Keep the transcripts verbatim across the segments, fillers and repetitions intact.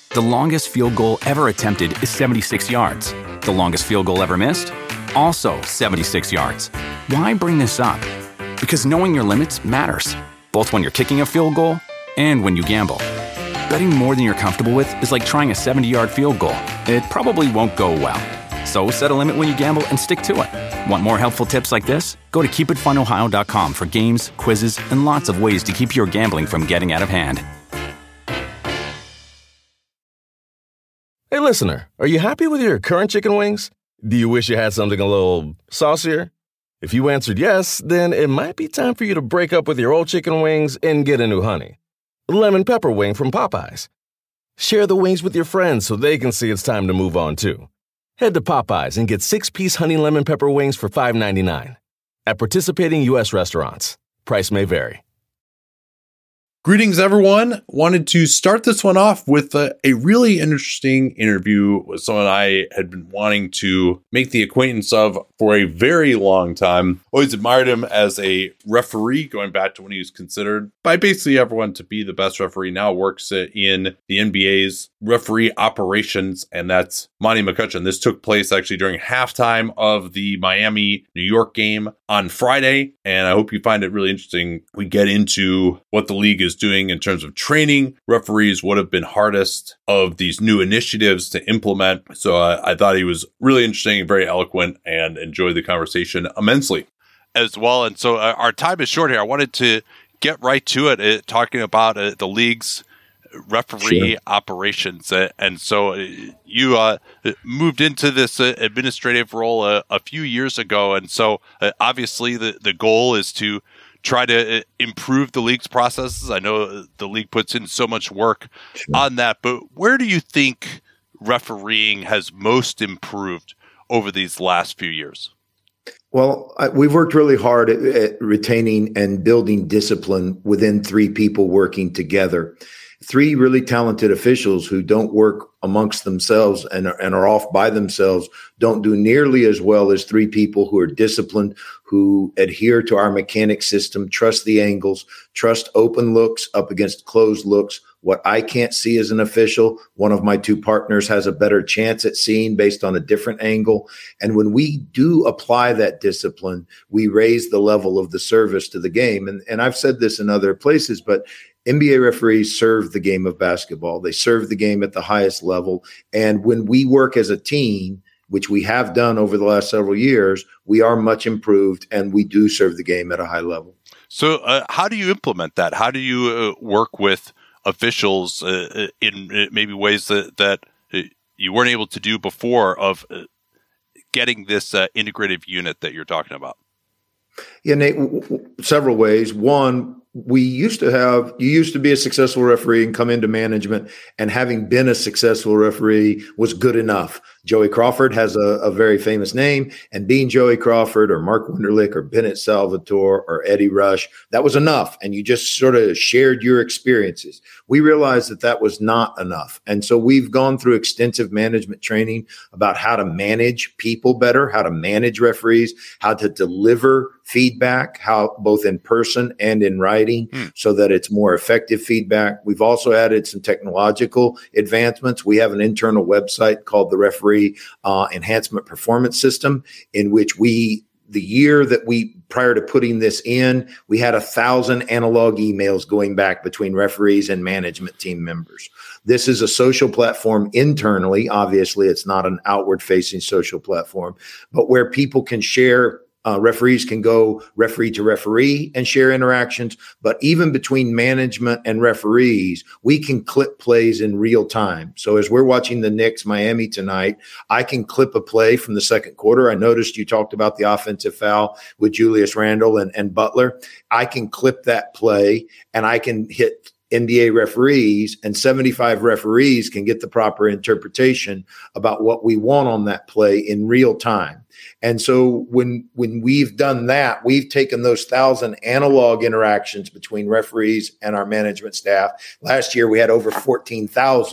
The longest field goal ever attempted is seventy-six yards. The longest field goal ever missed? Also seventy-six yards. Why bring this up? Because knowing your limits matters, both when you're kicking a field goal and when you gamble. Betting more than you're comfortable with is like trying a seventy-yard field goal. It probably won't go well. So set a limit when you gamble and stick to it. Want more helpful tips like this? Go to keep it fun ohio dot com for games, quizzes, and lots of ways to keep your gambling from getting out of hand. Hey, listener, are you happy with your current chicken wings? Do you wish you had something a little saucier? If you answered yes, then it might be time for you to break up with your old chicken wings and get a new honey. Lemon pepper wing from Popeyes. Share the wings with your friends so they can see it's time to move on, too. Head to Popeyes and get six-piece honey lemon pepper wings for five ninety-nine. At participating U S restaurants. Price may vary. Greetings, everyone. Wanted to start this one off with a, a really interesting interview with someone I had been wanting to make the acquaintance of for a very long time. Always admired him as a referee, going back to when he was considered by basically everyone to be the best referee. Now works in the N B A's referee operations, and that's Monty McCutcheon. This took place actually during halftime of the Miami-New York game on Friday, and I hope you find it really interesting. We get into what the league is doing in terms of training referees, what have been hardest of these new initiatives to implement. So uh, I thought he was really interesting, very eloquent, and enjoyed the conversation immensely as well. And so uh, our time is short here. I wanted to get right to it, uh, talking about uh, the league's referee sure. operations. Uh, and so uh, you uh, moved into this uh, administrative role uh, a few years ago. And so uh, obviously the, the goal is to try to improve the league's processes. I know the league puts in so much work sure. on that, but where do you think refereeing has most improved over these last few years? Well, I, we've worked really hard at, at retaining and building discipline within three people working together. Three really talented officials who don't work amongst themselves and are, and are off by themselves don't do nearly as well as three people who are disciplined, who adhere to our mechanic system, trust the angles, trust open looks up against closed looks. What I can't see as an official, one of my two partners has a better chance at seeing based on a different angle. And when we do apply that discipline, we raise the level of the service to the game. And, and I've said this in other places, but N B A referees serve the game of basketball. They serve the game at the highest level. And when we work as a team, which we have done over the last several years, we are much improved and we do serve the game at a high level. So uh, how do you implement that? How do you uh, work with officials uh, in maybe ways that, that you weren't able to do before of uh, getting this uh, integrative unit that you're talking about? Yeah, Nate, w- w- several ways. One, we used to have, you used to be a successful referee and come into management, and having been a successful referee was good enough. Joey Crawford has a, a very famous name, and being Joey Crawford or Mark Wunderlich or Bennett Salvatore or Eddie Rush, that was enough. And you just sort of shared your experiences. We realized that that was not enough. And so we've gone through extensive management training about how to manage people better, how to manage referees, how to deliver feedback, how both in person and in writing, mm. so that it's more effective feedback. We've also added some technological advancements. We have an internal website called the Referee uh, Enhancement Performance System, in which we, the year that we, prior to putting this in, we had a thousand analog emails going back between referees and management team members. This is a social platform internally. Obviously, it's not an outward facing social platform, but where people can share. Uh, referees can go referee to referee and share interactions, but even between management and referees, we can clip plays in real time. So as we're watching the Knicks Miami tonight, I can clip a play from the second quarter. I noticed you talked about the offensive foul with Julius Randle and, and Butler. I can clip that play and I can hit N B A referees, and seventy-five referees can get the proper interpretation about what we want on that play in real time. And so when when we've done that, we've taken those thousand analog interactions between referees and our management staff. Last year, we had over fourteen thousand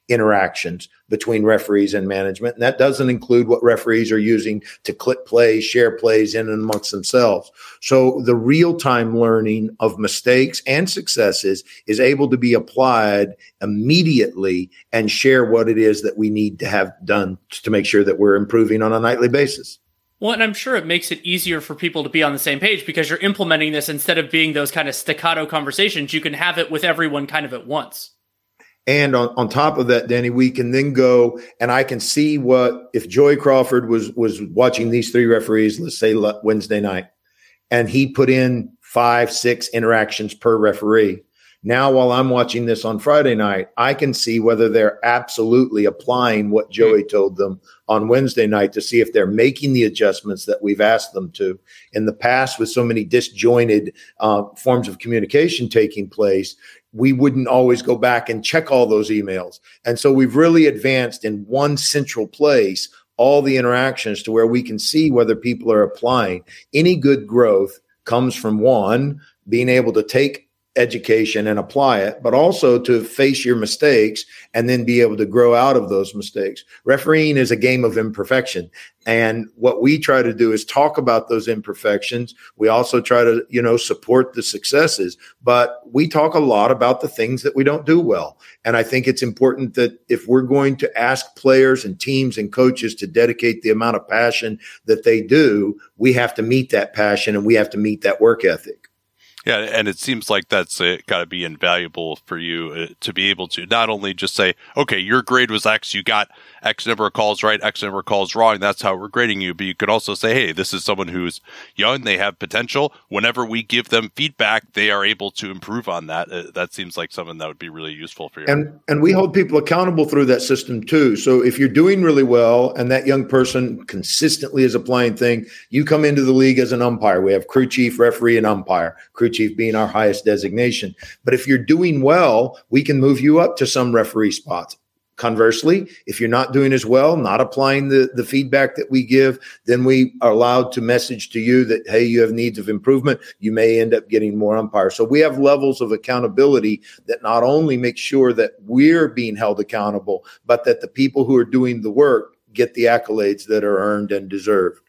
interactions between referees and management. And that doesn't include what referees are using to clip plays, share plays in and amongst themselves. So the real-time learning of mistakes and successes is able to be applied immediately and share what it is that we need to have done to make sure that we're improving on a nightly basis. Well, and I'm sure it makes it easier for people to be on the same page because you're implementing this instead of being those kind of staccato conversations. You can have it with everyone kind of at once. And on, on top of that, Danny, we can then go and I can see what if Joey Crawford was was watching these three referees, let's say Wednesday night, and he put in five, six interactions per referee. Now, while I'm watching this on Friday night, I can see whether they're absolutely applying what Joey told them on Wednesday night to see if they're making the adjustments that we've asked them to. In the past, with so many disjointed uh, forms of communication taking place, we wouldn't always go back and check all those emails. And so we've really advanced in one central place all the interactions to where we can see whether people are applying. Any good growth comes from, one, being able to take education and apply it, but also to face your mistakes and then be able to grow out of those mistakes. Refereeing is a game of imperfection. And what we try to do is talk about those imperfections. We also try to, you know, support the successes, but we talk a lot about the things that we don't do well. And I think it's important that if we're going to ask players and teams and coaches to dedicate the amount of passion that they do, we have to meet that passion and we have to meet that work ethic. Yeah, and it seems like that's uh, got to be invaluable for you uh, to be able to not only just say, okay, your grade was X, you got X number of calls right, X number of calls wrong, that's how we're grading you. But you could also say, hey, this is someone who's young, they have potential. Whenever we give them feedback, they are able to improve on that. Uh, that seems like something that would be really useful for you. And and we hold people accountable through that system too. So if you're doing really well and that young person consistently is applying things, you come into the league as an umpire. We have crew chief, referee, and umpire. Crew chief being our highest designation. But if you're doing well, we can move you up to some referee spots. Conversely, if you're not doing as well, not applying the, the feedback that we give, then we are allowed to message to you that, hey, you have needs of improvement. You may end up getting more umpires. So we have levels of accountability that not only make sure that we're being held accountable, but that the people who are doing the work get the accolades that are earned and deserved.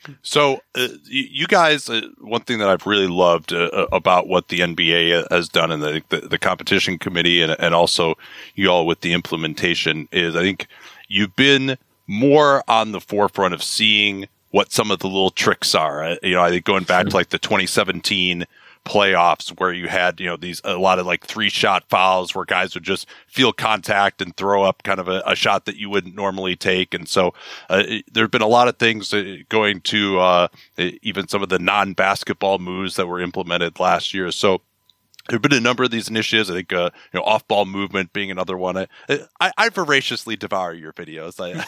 So uh, you guys, uh, one thing that I've really loved uh, about what the N B A has done and the, the, the competition committee and, and also you all with the implementation is I think you've been more on the forefront of seeing what some of the little tricks are. Uh, you know, I think going back to like the twenty seventeen playoffs where you had, you know, these a lot of like three shot fouls where guys would just feel contact and throw up kind of a, a shot that you wouldn't normally take. And so uh, there have been a lot of things uh, going to uh, even some of the non-basketball moves that were implemented last year. So there have been a number of these initiatives. I think, uh, you know, off-ball movement being another one. I, I, I voraciously devour your videos. I,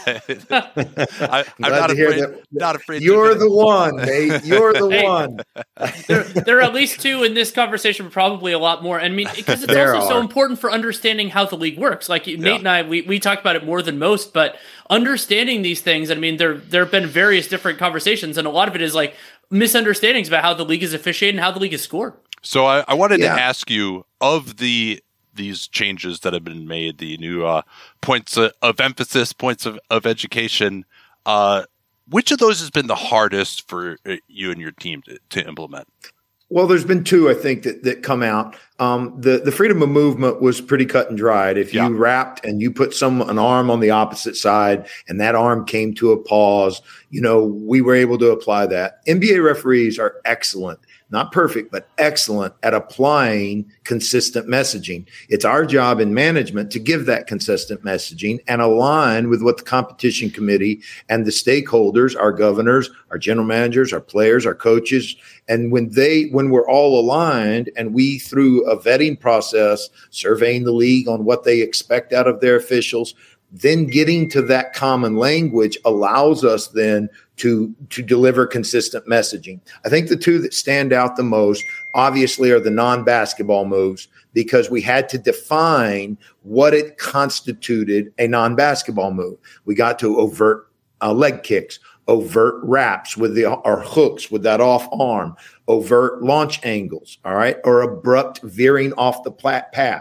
I, I'm not afraid, not afraid. You're the one, Nate. You're the hey, one. there, there are at least two in this conversation, but probably a lot more. I mean, because it's also are. so important for understanding how the league works. Like Nate yeah. and I, we, we talk about it more than most, but understanding these things, I mean, there there have been various different conversations, and a lot of it is like misunderstandings about how the league is officiated and how the league is scored. So I, I wanted yeah. to ask you, of the these changes that have been made, the new uh, points of, of emphasis, points of, of education, uh, which of those has been the hardest for you and your team to, to implement? Well, there's been two, I think, that, that come out. Um, the, the freedom of movement was pretty cut and dried. If you yeah. wrapped and you put some an arm on the opposite side and that arm came to a pause, you know, we were able to apply that. N B A referees are excellent. Not perfect, but excellent at applying consistent messaging. It's our job in management to give that consistent messaging and align with what the competition committee and the stakeholders, our governors, our general managers, our players, our coaches, and when they, when we're all aligned and we, through a vetting process, surveying the league on what they expect out of their officials, then getting to that common language allows us then to, to deliver consistent messaging. I think the two that stand out the most, obviously, are the non-basketball moves, because we had to define what it constituted a non-basketball move. We got to overt uh, leg kicks, overt wraps with the or hooks with that off arm, overt launch angles, all right, or abrupt veering off the path.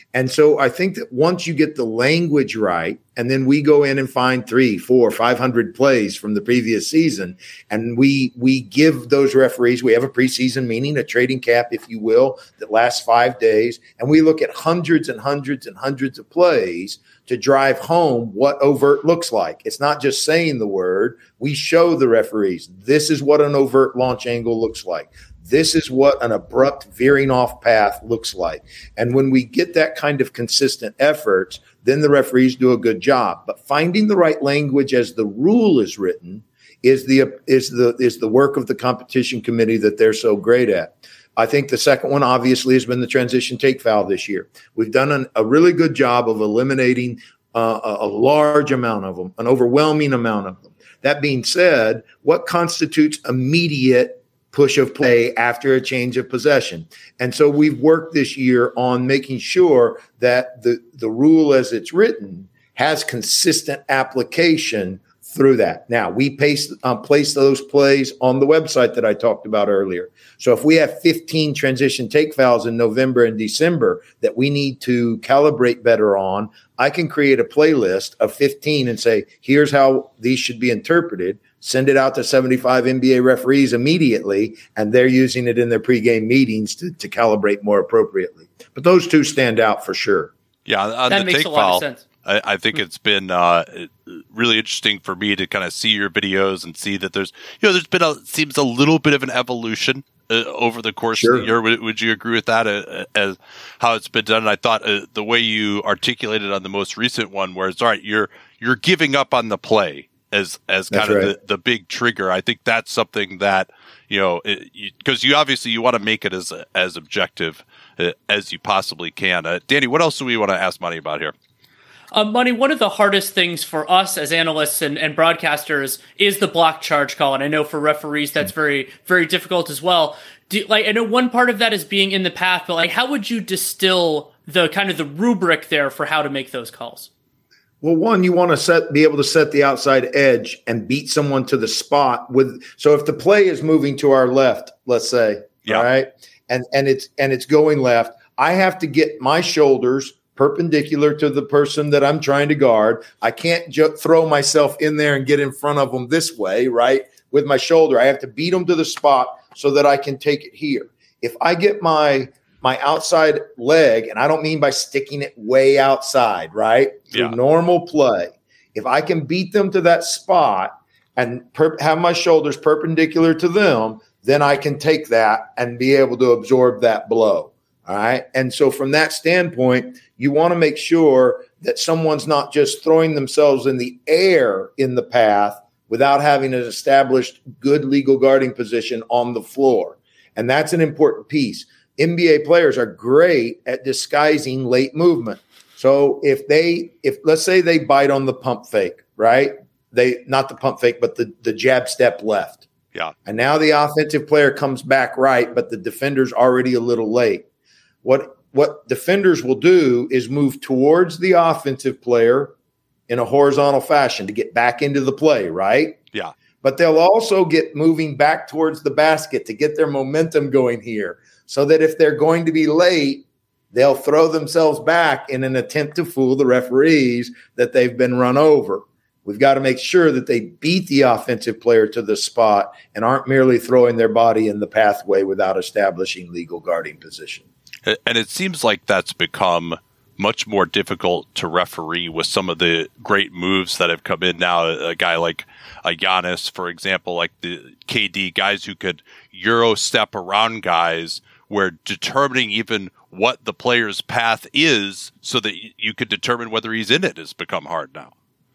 And so I think that once you get the language right, and then we go in and find three, four, five hundred plays from the previous season, and we we give those referees, we have a preseason meeting, a trading cap, if you will, that lasts five days, and we look at hundreds and hundreds and hundreds of plays to drive home what overt looks like. It's not just saying the word. We show the referees, this is what an overt launch angle looks like. This is what an abrupt veering off path looks like. And when we get that kind of consistent effort, then the referees do a good job. But finding the right language as the rule is written is the is the is the work of the competition committee that they're so great at. I think the second one obviously has been the transition take foul this year. We've done an, a really good job of eliminating uh, a, a large amount of them, an overwhelming amount of them. That being said, what constitutes immediate push of play after a change of possession? And so we've worked this year on making sure that the, the rule as it's written has consistent application through that. Now, we paste, um, place those plays on the website that I talked about earlier. So if we have fifteen transition take fouls in November and December that we need to calibrate better on, I can create a playlist of fifteen and say, here's how these should be interpreted. Send it out to seventy-five N B A referees immediately, and they're using it in their pregame meetings to, to calibrate more appropriately. But those two stand out for sure. Yeah, on that the makes take a lot foul, of sense. I, I think it's been uh, really interesting for me to kind of see your videos and see that there's, you know, there's been a seems a little bit of an evolution uh, over the course Sure. of the year. Would, would you agree with that uh, as how it's been done? And I thought uh, the way you articulated on the most recent one, where it's all right, you're you're giving up on the play as as kind That's of right. the, the big trigger. I think that's something that, you know, because you, you obviously you want to make it as as objective uh, as you possibly can. Uh, Danny, what else do we want to ask Money about here? Uh, Money, one of the hardest things for us as analysts and, and broadcasters is the block charge call, and I know for referees that's very, very difficult as well. Do, like, I know one part of that is being in the path, but like, how would you distill the kind of the rubric there for how to make those calls? Well, one, you want to set, be able to set the outside edge and beat someone to the spot with. So if the play is moving to our left, let's say, Yeah. all right, and and it's and it's going left, I have to get my shoulders perpendicular to the person that I'm trying to guard. I can't ju- throw myself in there and get in front of them this way, right? With my shoulder, I have to beat them to the spot so that I can take it here. If I get my my outside leg, and I don't mean by sticking it way outside, right? Through Yeah. normal play. If I can beat them to that spot and per- have my shoulders perpendicular to them, then I can take that and be able to absorb that blow. All right. And so from that standpoint, you want to make sure that someone's not just throwing themselves in the air in the path without having an established good legal guarding position on the floor. And that's an important piece. N B A players are great at disguising late movement. So if they, if let's say they bite on the pump fake, right? They, not the pump fake, but the, the jab step left. Yeah. And now the offensive player comes back right, but the defender's already a little late. What, what defenders will do is move towards the offensive player in a horizontal fashion to get back into the play, right? Yeah. But they'll also get moving back towards the basket to get their momentum going here, so that if they're going to be late, they'll throw themselves back in an attempt to fool the referees that they've been run over. We've got to make sure that they beat the offensive player to the spot and aren't merely throwing their body in the pathway without establishing legal guarding position. And it seems like that's become much more difficult to referee with some of the great moves that have come in now. A guy like a Giannis, for example, like the K D, guys who could Euro step around guys, where determining even what the player's path is so that you could determine whether he's in it has become hard now.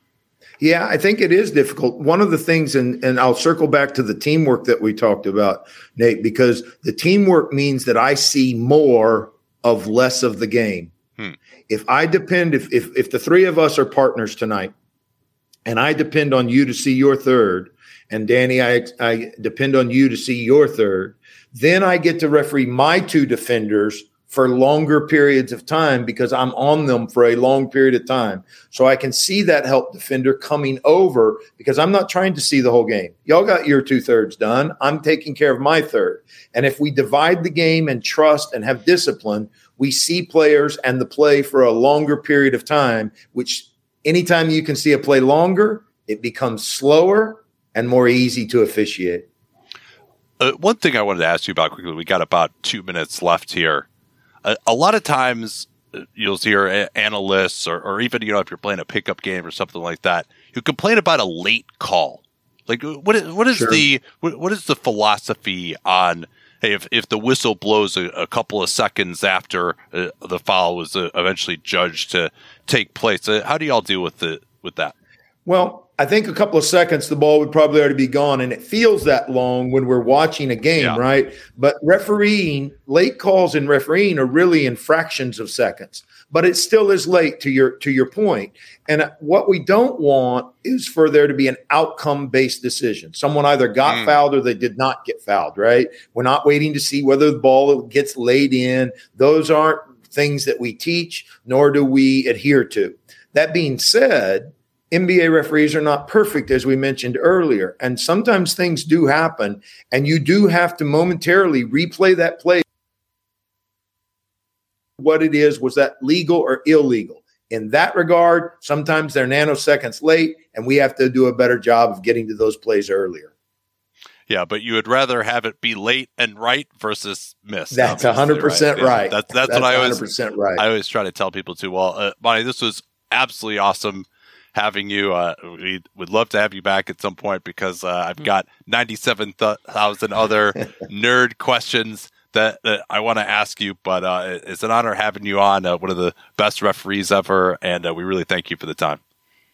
Yeah, I think it is difficult. One of the things, and, and I'll circle back to the teamwork that we talked about, Nate, because the teamwork means that I see more of less of the game. Hmm. If I depend, if, if if the three of us are partners tonight, and I depend on you to see your third, and Danny, I, I depend on you to see your third, then I get to referee my two defenders for longer periods of time because I'm on them for a long period of time. So I can see that help defender coming over because I'm not trying to see the whole game. Y'all got your two thirds done. I'm taking care of my third. And if we divide the game and trust and have discipline, we see players and the play for a longer period of time, which anytime you can see a play longer, it becomes slower and more easy to officiate. Uh, one thing I wanted to ask you about quickly, we got about two minutes left here. Uh, a lot of times you'll hear a- analysts or, or even, you know, if you're playing a pickup game or something like that, you complain about a late call. Like, what is, what is Sure. the what, what is the philosophy on, hey, if, if the whistle blows a, a couple of seconds after uh, the foul was uh, eventually judged to take place? Uh, how do y'all deal with the with that? Well, I think a couple of seconds, the ball would probably already be gone, and it feels that long when we're watching a game, Yeah. right? But refereeing, late calls in refereeing are really in fractions of seconds, but it still is late to your to your point. And what we don't want is for there to be an outcome-based decision. Someone either got Mm. fouled or they did not get fouled, right? We're not waiting to see whether the ball gets laid in. Those aren't things that we teach, nor do we adhere to. That being said, N B A referees are not perfect, as we mentioned earlier. And sometimes things do happen, and you do have to momentarily replay that play. What it is, was that legal or illegal? In that regard, sometimes they're nanoseconds late, and we have to do a better job of getting to those plays earlier. Yeah, but you would rather have it be late and right versus miss. That's obviously, one hundred percent Yeah, right. That's, that's, That's what I always one hundred percent right. I always try to tell people too. Well, uh, Monty, this was absolutely awesome having you. Uh, we would love to have you back at some point because uh, I've got ninety-seven thousand other nerd questions that, that I want to ask you. But uh, it's an honor having you on, uh, one of the best referees ever, and uh, we really thank you for the time.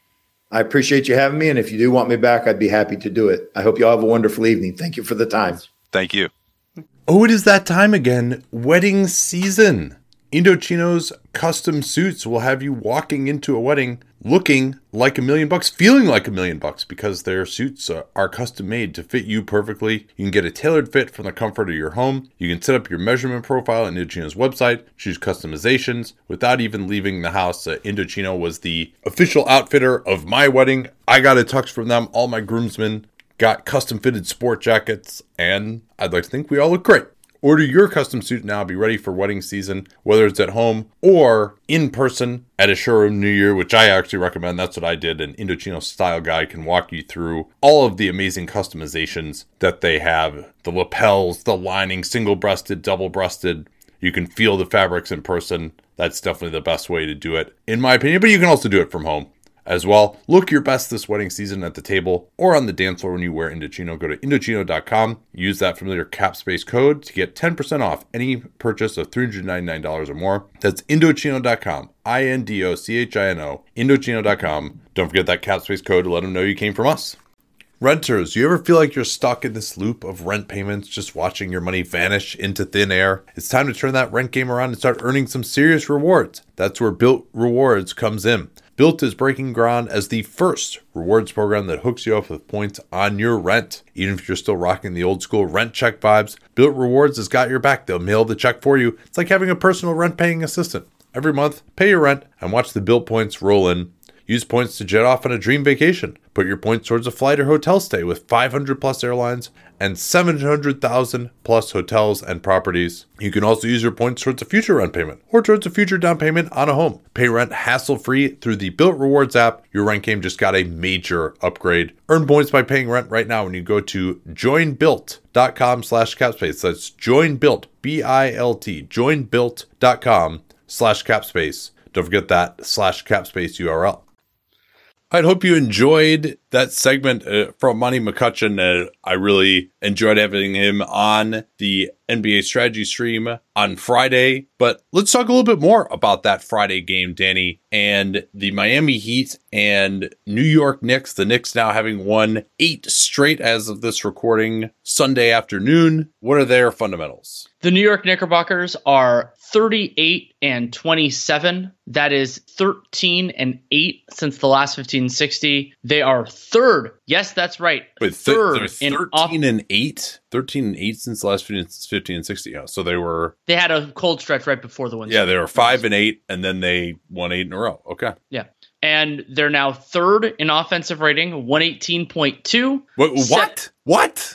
I appreciate you having me, and if you do want me back, I'd be happy to do it. I hope you all have a wonderful evening. Thank you for the time. Thank you. Oh, it is that time again. Wedding season. Indochino's custom suits will have you walking into a wedding looking like a million bucks, feeling like a million bucks because their suits are, are custom made to fit you perfectly. You can get a tailored fit from the comfort of your home. You can set up your measurement profile on Indochino's website, choose customizations without even leaving the house. Uh, Indochino was the official outfitter of my wedding. I got a tux from them. All my groomsmen got custom fitted sport jackets, and I'd like to think we all look great. Order your custom suit now. Be ready for wedding season, whether it's at home or in person at a showroom near you, which I actually recommend. That's what I did. An Indochino style guide can walk you through all of the amazing customizations that they have. The lapels, the lining, single-breasted, double-breasted. You can feel the fabrics in person. That's definitely the best way to do it, in my opinion. But you can also do it from home as well. Look your best this wedding season at the table or on the dance floor when you wear Indochino. Go to Indochino dot com. Use that familiar CAPSPACE code to get ten percent off any purchase of three hundred ninety-nine dollars or more. That's Indochino dot com. I N D O C H I N O. Indochino dot com. Don't forget that CAPSPACE code to let them know you came from us. Renters, you ever feel like you're stuck in this loop of rent payments, just watching your money vanish into thin air? It's time to turn that rent game around and start earning some serious rewards. That's where Built Rewards comes in. Built is breaking ground as the first rewards program that hooks you up with points on your rent. Even if you're still rocking the old school rent check vibes, Built Rewards has got your back. They'll mail the check for you. It's like having a personal rent paying assistant. Every month, pay your rent and watch the Built points roll in. Use points to jet off on a dream vacation. Put your points towards a flight or hotel stay with five hundred plus airlines and seven hundred thousand plus hotels and properties. You can also use your points towards a future rent payment or towards a future down payment on a home. Pay rent hassle-free through the Built Rewards app. Your rent game just got a major upgrade. Earn points by paying rent right now when you go to join built dot com slash capspace. That's joinbuilt, B I L T, join built dot com slash capspace. Don't forget that slash capspace U R L. I hope you enjoyed that segment uh, from Monty McCutcheon. Uh, I really enjoyed having him on the N B A strategy stream on Friday. But let's talk a little bit more about that Friday game, Danny, and the Miami Heat and New York Knicks. The Knicks now having won eight straight as of this recording Sunday afternoon. What are their fundamentals? The New York Knickerbockers are thirty-eight and twenty-seven. That is thirteen and eight since the last fifteen sixty. They are third. Yes, that's right. Wait, th- third they're in thirteen off- and eight? thirteen and eight since the last fifteen and sixty. Oh, so they were... They had a cold stretch right before the win. Yeah, they were five and eight, and then they won eight in a row. Okay. Yeah. And they're now third in offensive rating, one eighteen point two. What? What? What?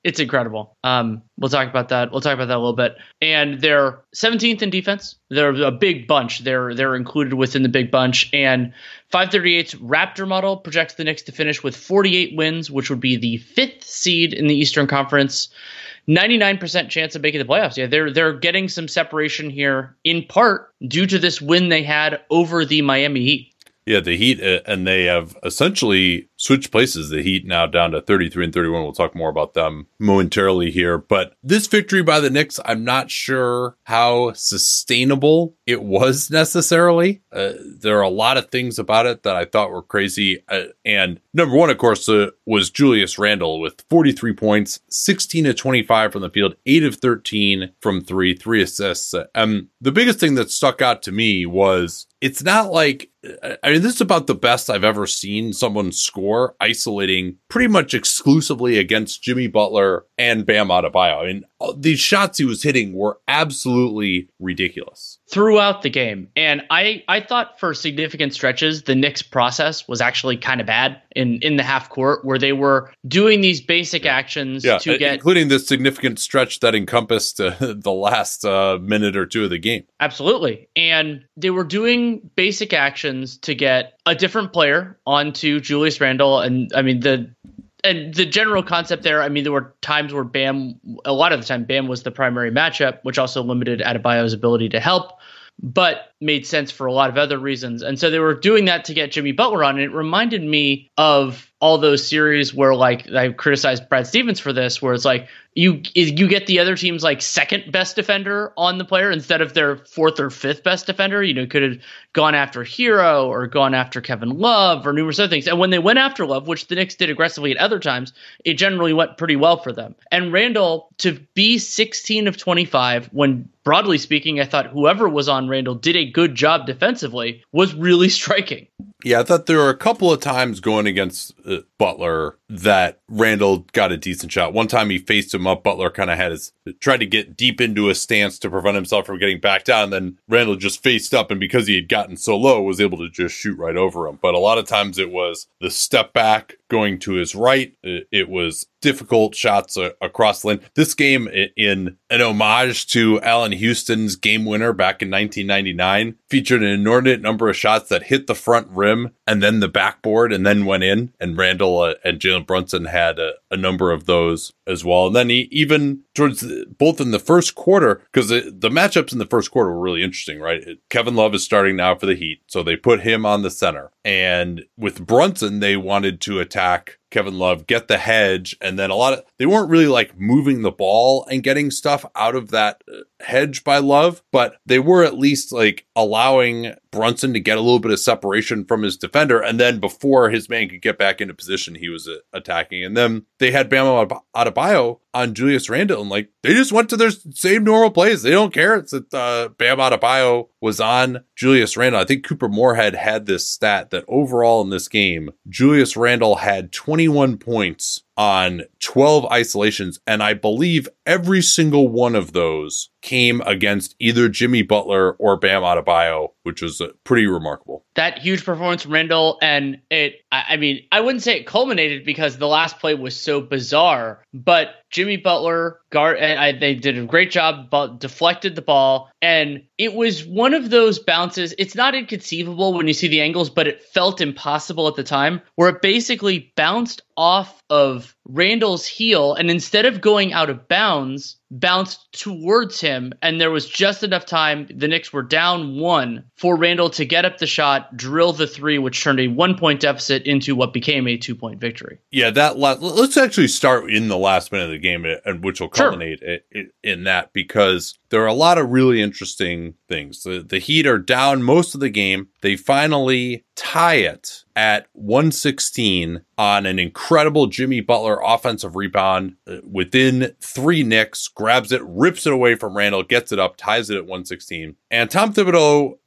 It's incredible. Um, we'll talk about that. We'll talk about that a little bit. And they're seventeenth in defense. They're a big bunch. They're they're included within the big bunch. And five thirty-eight's Raptor model projects the Knicks to finish with forty-eight wins, which would be the fifth seed in the Eastern Conference. ninety-nine percent chance of making the playoffs. Yeah, they're they're getting some separation here, in part due to this win they had over the Miami Heat. Yeah, the Heat, uh, and they have essentially switched places. The Heat now down to thirty-three and thirty-one. We'll talk more about them momentarily here. But this victory by the Knicks, I'm not sure how sustainable it was necessarily. Uh, there are a lot of things about it that I thought were crazy. Uh, and number one, of course, uh, was Julius Randle with forty-three points, sixteen of twenty-five from the field, eight of thirteen from three, three assists. Um, the biggest thing that stuck out to me was it's not like, I mean, this is about the best I've ever seen someone score isolating pretty much exclusively against Jimmy Butler and Bam Adebayo. I mean, these shots he was hitting were absolutely ridiculous throughout the game. And I, I thought for significant stretches, the Knicks process was actually kind of bad in, in the half court, where they were doing these basic actions yeah, to get, including this significant stretch that encompassed uh, the last uh, minute or two of the game. Absolutely. And they were doing basic actions to get a different player onto Julius Randle. And I mean, the, And the general concept there, I mean, there were times where Bam, a lot of the time, Bam was the primary matchup, which also limited Adebayo's ability to help, but made sense for a lot of other reasons. And so they were doing that to get Jimmy Butler on. And it reminded me of all those series where, like, I criticized Brad Stevens for this, where it's like you you get the other team's like second best defender on the player instead of their fourth or fifth best defender. You know, could have gone after Hero or gone after Kevin Love or numerous other things. And when they went after Love, which the Knicks did aggressively at other times, it generally went pretty well for them. And Randle to be sixteen of twenty-five, when broadly speaking, I thought whoever was on Randle did a good job defensively, was really striking. Yeah, I thought there were a couple of times going against uh, Butler that Randle got a decent shot. One time he faced him up. Butler kind of had his tried to get deep into a stance to prevent himself from getting back down. And then Randle just faced up, and because he had gotten so low, was able to just shoot right over him. But a lot of times it was the step back going to his right. It, it was difficult shots uh, across the lane. This game, in an homage to Allen Houston's game winner back in nineteen ninety-nine, featured an inordinate number of shots that hit the front rim and then the backboard and then went in. And Randle uh, and Jalen Brunson had a, a number of those as well. And then he even towards the, both in the first quarter, because the, the matchups in the first quarter were really interesting, right? Kevin Love is starting now for the Heat, so they put him on the center. And with Brunson, they wanted to attack Kevin Love, get the hedge, and then a lot of, they weren't really like moving the ball and getting stuff out of that hedge by Love, but they were at least like allowing Brunson to get a little bit of separation from his defender. And then before his man could get back into position, he was uh, attacking. And then they had Bam Adebayo on Julius Randle, and like they just went to their same normal plays. They don't care. It's that uh, Bam Adebayo was on Julius Randle. I think Cooper Moorhead had this stat that overall in this game, Julius Randle had twenty-one points on twelve isolations, and I believe every single one of those came against either Jimmy Butler or Bam Adebayo, which was uh, pretty remarkable. That huge performance from Randle, and it, I, I mean, I wouldn't say it culminated because the last play was so bizarre, but Jimmy Butler, guard, and I, they did a great job, but deflected the ball, and it was one of those bounces. It's not inconceivable when you see the angles, but it felt impossible at the time, where it basically bounced off of Randle's heel, and instead of going out of bounds, bounced towards him, and there was just enough time. The Knicks were down one for Randle to get up the shot, drill the three, which turned a one-point deficit into what became a two-point victory. Yeah, that. La- let's actually start in the last minute of the game, and which will culminate sure. in, in that, because there are a lot of really interesting things. The, the Heat are down most of the game. They finally tie it at one sixteen on an incredible Jimmy Butler offensive rebound uh, within three Knicks, grabs it, rips it away from Randle, gets it up, ties it at one sixteen. And Tom Thibodeau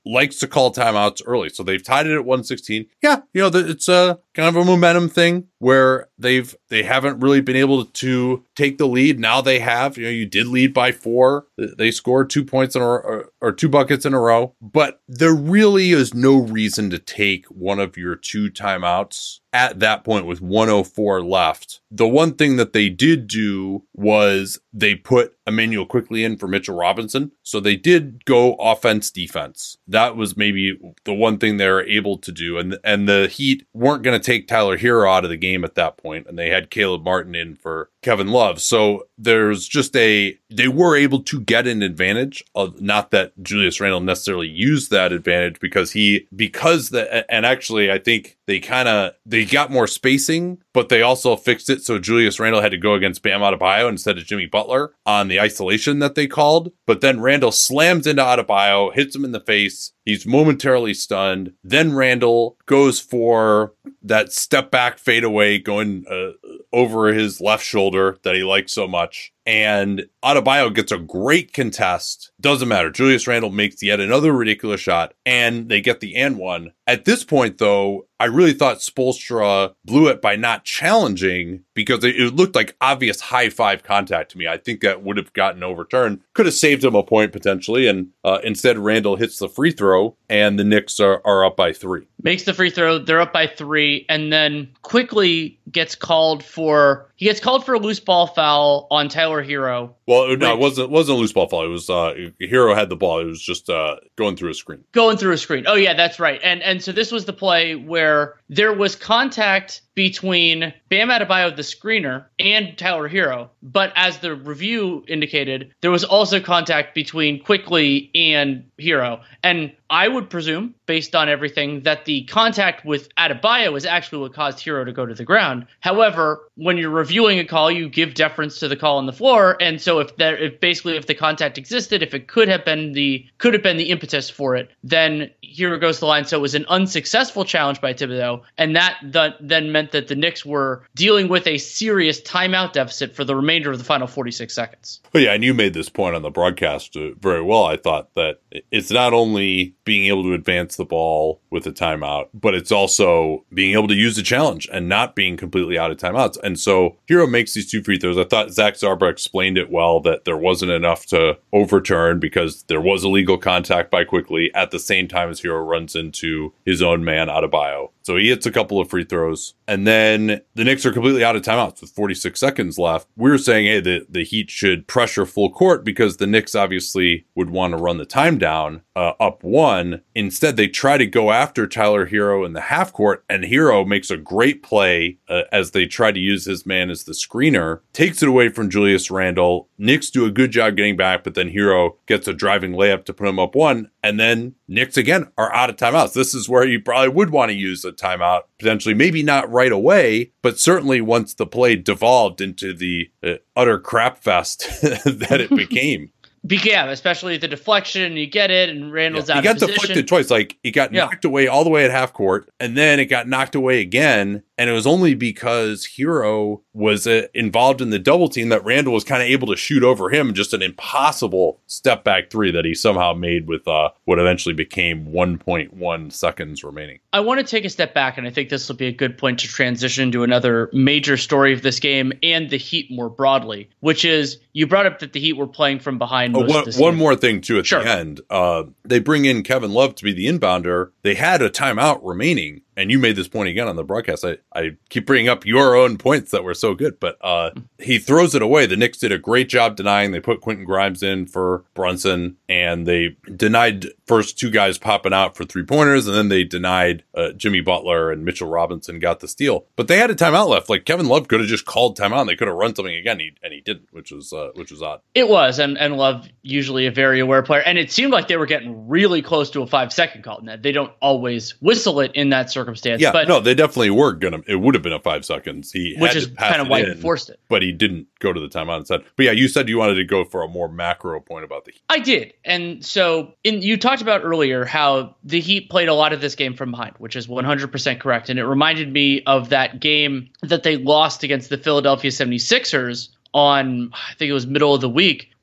likes to call timeouts early. So they've tied it at one sixteen. Yeah, you know, it's a kind of a momentum thing where they've they haven't really been able to take the lead. Now they have. You know, you did lead by four. They scored two points in a or, or two buckets in a row. But there really is no reason to take one of your two timeouts at that point with one oh four left. The one thing that they did do was they put Immanuel Quickley in for Mitchell Robinson. So they did go offense, defense. That was maybe the one thing they were able to do. And, and the Heat weren't going to take Tyler Hero out of the game at that point, and they had Caleb Martin in for Kevin Love. So there's just a, they were able to get an advantage of, not that Julius Randle necessarily used that advantage because he, because the, and actually I think they kind of, they got more spacing, but they also fixed it. So Julius Randle had to go against Bam Adebayo instead of Jimmy Butler on the isolation that they called. But then Randle slams into Adebayo, hits him in the face. He's momentarily stunned. Then Randle goes for that step back fadeaway going uh, over his left shoulder that he likes so much. And Adebayo gets a great contest. Doesn't matter. Julius Randle makes yet another ridiculous shot, and they get the and one. At this point, though, I really thought Spoelstra blew it by not challenging because it, it looked like obvious high five contact to me. I think that would have gotten overturned. Could have saved him a point potentially, and uh, instead Randle hits the free throw, and the Knicks are, are up by three. Makes the free throw. They're up by three, and then quickly gets called for he gets called for a loose ball foul on Tyler Hero. Well, no, it wasn't wasn't a loose ball foul. It was uh, Hero had the ball. It was just uh, going through a screen. Going through a screen. Oh yeah, that's right. And and so this was the play where there was contact between Bam Adebayo, the screener, and Tyler Hero. But as the review indicated, there was also contact between Quickley and Hero. And I would presume, based on everything, that the contact with Adebayo is actually what caused Hero to go to the ground. However, when you're reviewing a call, you give deference to the call on the floor. And so if there, if basically if the contact existed, if it could have been the could have been the impetus for it, then Hero goes to the line. So it was an unsuccessful challenge by Thibodeau, and that the, then meant that the Knicks were dealing with a serious timeout deficit for the remainder of the final forty-six seconds. Oh yeah, and you made this point on the broadcast uh, very well. I thought that it's not only being able to advance the ball with a timeout, but it's also being able to use the challenge and not being completely out of timeouts. And so Hero makes these two free throws. I thought Zach Zarba explained it well, that there wasn't enough to overturn because there was illegal contact by Quickley at the same time as Hero runs into his own man Adebayo. So he hits a couple of free throws, and then the Knicks are completely out of timeouts with forty-six seconds left. We were saying, hey, the, the Heat should pressure full court because the Knicks obviously would want to run the time down uh, up one. Instead, they try to go after Tyler Hero in the half court, and Hero makes a great play uh, as they try to use his man as the screener, takes it away from Julius Randle. Knicks do a good job getting back, but then Hero gets a driving layup to put him up one, and then Knicks again are out of timeouts. This is where you probably would want to use a timeout, potentially, maybe not right away, but certainly once the play devolved into the uh, utter crap fest that it became. Yeah, especially the deflection, you get it, and Randle's yeah, out of position. He got deflected twice. Like, he got yeah. knocked away all the way at half court, and then it got knocked away again, and it was only because Hero was uh, involved in the double team that Randle was kind of able to shoot over him, just an impossible step back three that he somehow made with uh, what eventually became one point one seconds remaining. I want to take a step back, and I think this will be a good point to transition to another major story of this game and the Heat more broadly, which is you brought up that the Heat were playing from behind. Oh, one, one more thing, too, at sure. the end. Uh, they bring in Kevin Love to be the inbounder. They had a timeout remaining. And you made this point again on the broadcast. I, I keep bringing up your own points that were so good, but uh, he throws it away. The Knicks did a great job denying. They put Quentin Grimes in for Brunson, and they denied first two guys popping out for three-pointers, and then they denied uh, Jimmy Butler, and Mitchell Robinson got the steal. But they had a timeout left. Like, Kevin Love could have just called timeout, and they could have run something again, he, and he didn't, which was uh, which was odd. It was, and, and Love, usually a very aware player, and it seemed like they were getting really close to a five-second call. Now, they don't always whistle it in that circumstance. Yeah, but no, they definitely were gonna. It would have been a five seconds. He which had is to pass kind of why in, he forced it, but he didn't go to the timeout instead. But yeah, you said you wanted to go for a more macro point about the Heat. I did, and so in, you talked about earlier how the Heat played a lot of this game from behind, which is one hundred percent correct, and it reminded me of that game that they lost against the Philadelphia seventy-sixers on, I think it was middle of the week,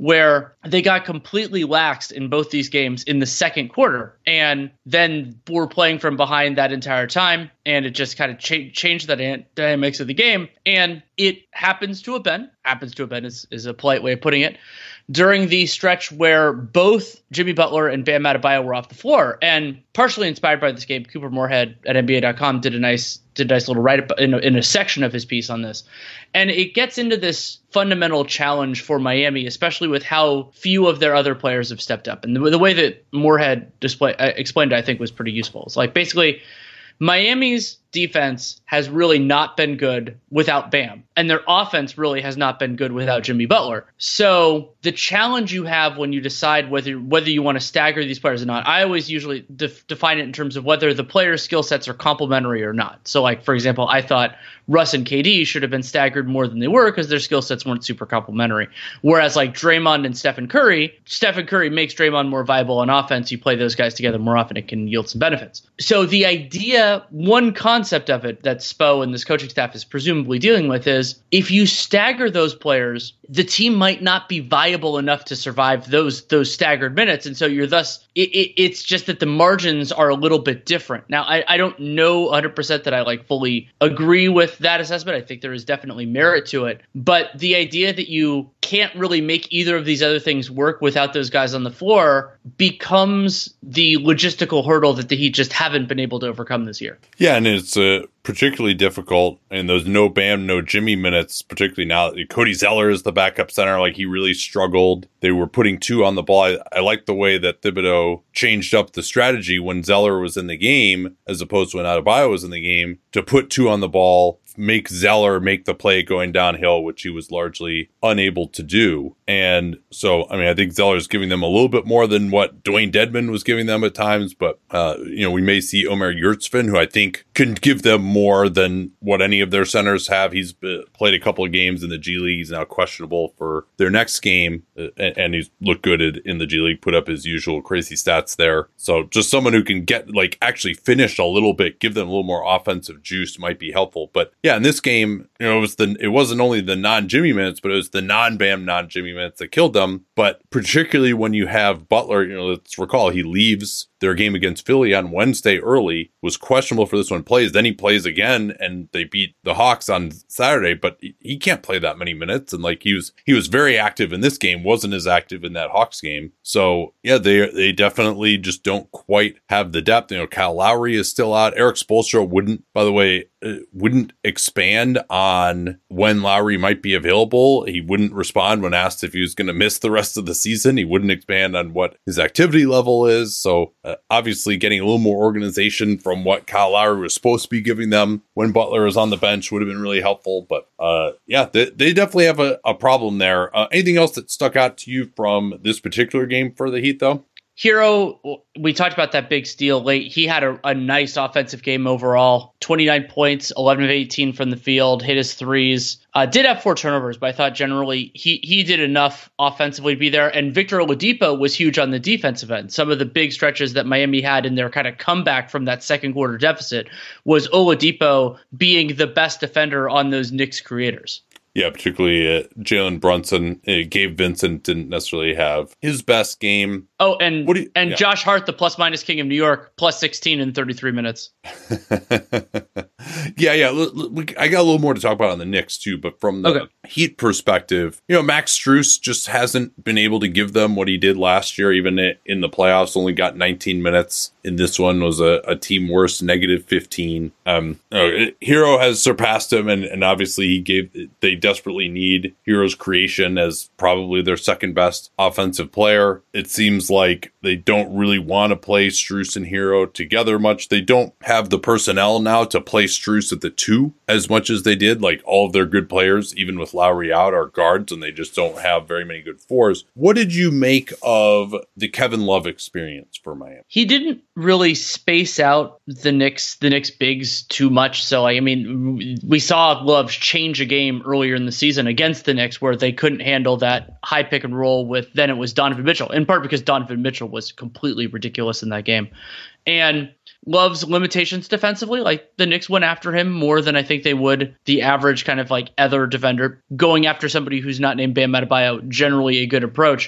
where they got completely laxed in both these games in the second quarter, and then were playing from behind that entire time, and it just kind of cha- changed the dynamics of the game. And it happens to have been, happens to have been is, is a polite way of putting it, during the stretch where both Jimmy Butler and Bam Adebayo were off the floor. And partially inspired by this game, Cooper Moorhead at N B A dot com did a nice did a nice little write-up in a, in a section of his piece on this. And it gets into this fundamental challenge for Miami, especially with how few of their other players have stepped up. And the, the way that Moorhead display, uh, explained it, I think, was pretty useful. It's like basically Miami's defense has really not been good without Bam, and their offense really has not been good without Jimmy Butler. So the challenge you have when you decide whether whether you want to stagger these players or not, I always usually def- define it in terms of whether the players' skill sets are complementary or not. So, like, for example, I thought Russ and K D should have been staggered more than they were because their skill sets weren't super complementary. Whereas, like, Draymond and Stephen Curry, Stephen Curry makes Draymond more viable on offense. You play those guys together more often, it can yield some benefits. So the idea, one concept of it that Spo and this coaching staff is presumably dealing with is if you stagger those players, the team might not be viable enough to survive those those staggered minutes. And so you're thus, it, it, it's just that the margins are a little bit different. Now, I, I don't know one hundred percent that I like fully agree with that assessment. I think there is definitely merit to it. But the idea that you can't really make either of these other things work without those guys on the floor becomes the logistical hurdle that the Heat just haven't been able to overcome this year. Yeah, and it's uh, particularly difficult in those no Bam, no Jimmy minutes, particularly now that Cody Zeller is the backup center. Like, he really struggled. They were putting two on the ball. I, I like the way that Thibodeau changed up the strategy when Zeller was in the game, as opposed to when Adebayo was in the game, to put two on the ball, make Zeller make the play going downhill, which he was largely unable to do. And so, I mean, I think Zeller's giving them a little bit more than what Dwayne Dedmon was giving them at times, but, uh, you know, we may see Omer Yurtseven, who I think can give them more than what any of their centers have. He's played a couple of games in the G League. He's now questionable for their next game, and, and he's looked good in the G League, put up his usual crazy stats there. So just someone who can get, like, actually finish a little bit, give them a little more offensive juice might be helpful. But yeah, in this game, you know, it was the it wasn't only the non-Jimmy minutes, but it was the non-Bam, non-Jimmy minutes that killed them. But particularly when you have Butler, you know, let's recall he leaves their game against Philly on Wednesday early, was questionable for this one, plays, then he plays again, and they beat the Hawks on Saturday, but he can't play that many minutes. And like he was he was very active in this game, wasn't as active in that Hawks game. So yeah, they they definitely just don't quite have the depth. You know, Kyle Lowry is still out. Erik Spoelstra wouldn't, by the way, wouldn't expand on when Lowry might be available. He wouldn't respond when asked if he was going to miss the rest of the season. He wouldn't expand on what his activity level is. So uh, obviously getting a little more organization from what Kyle Lowry was supposed to be giving them when Butler is on the bench would have been really helpful. But uh, yeah, they, they definitely have a, a problem there. Uh, anything else that stuck out to you from this particular game for the Heat, though? Hero, we talked about that big steal late. He had a, a nice offensive game overall. twenty-nine points, eleven of eighteen from the field, hit his threes. Uh, did have four turnovers, but I thought generally he he did enough offensively to be there. And Victor Oladipo was huge on the defensive end. Some of the big stretches that Miami had in their kind of comeback from that second quarter deficit was Oladipo being the best defender on those Knicks creators. Yeah, particularly uh, Jalen Brunson. uh, Gabe Vincent didn't necessarily have his best game. Oh, and What do you- and yeah. Josh Hart, the plus minus king of New York, plus sixteen in thirty-three minutes. yeah, yeah. l- l- we- I got a little more to talk about on the Knicks too, but from the Okay. Heat perspective, you know, Max Strus just hasn't been able to give them what he did last year, even i- in the playoffs. Only got nineteen minutes. In this one was a, a team worst, negative fifteen. Um, you know, Hero has surpassed him, and, and obviously he gave. They desperately need Hero's creation as probably their second best offensive player. It seems like they don't really want to play Strus and Hero together much. They don't have the personnel now to play Strus at the two as much as they did. Like, all of their good players, even with Lowry out, are guards, and they just don't have very many good fours. What did you make of the Kevin Love experience for Miami? He didn't really space out the Knicks, the Knicks bigs too much. So, I mean, we saw Love change a game earlier in the season against the Knicks where they couldn't handle that high pick and roll with, then it was Donovan Mitchell, in part because Donovan Mitchell was completely ridiculous in that game. And Love's limitations defensively. Like the Knicks went after him more than I think they would the average kind of like other defender. Going after somebody who's not named Bam Adebayo, generally a good approach.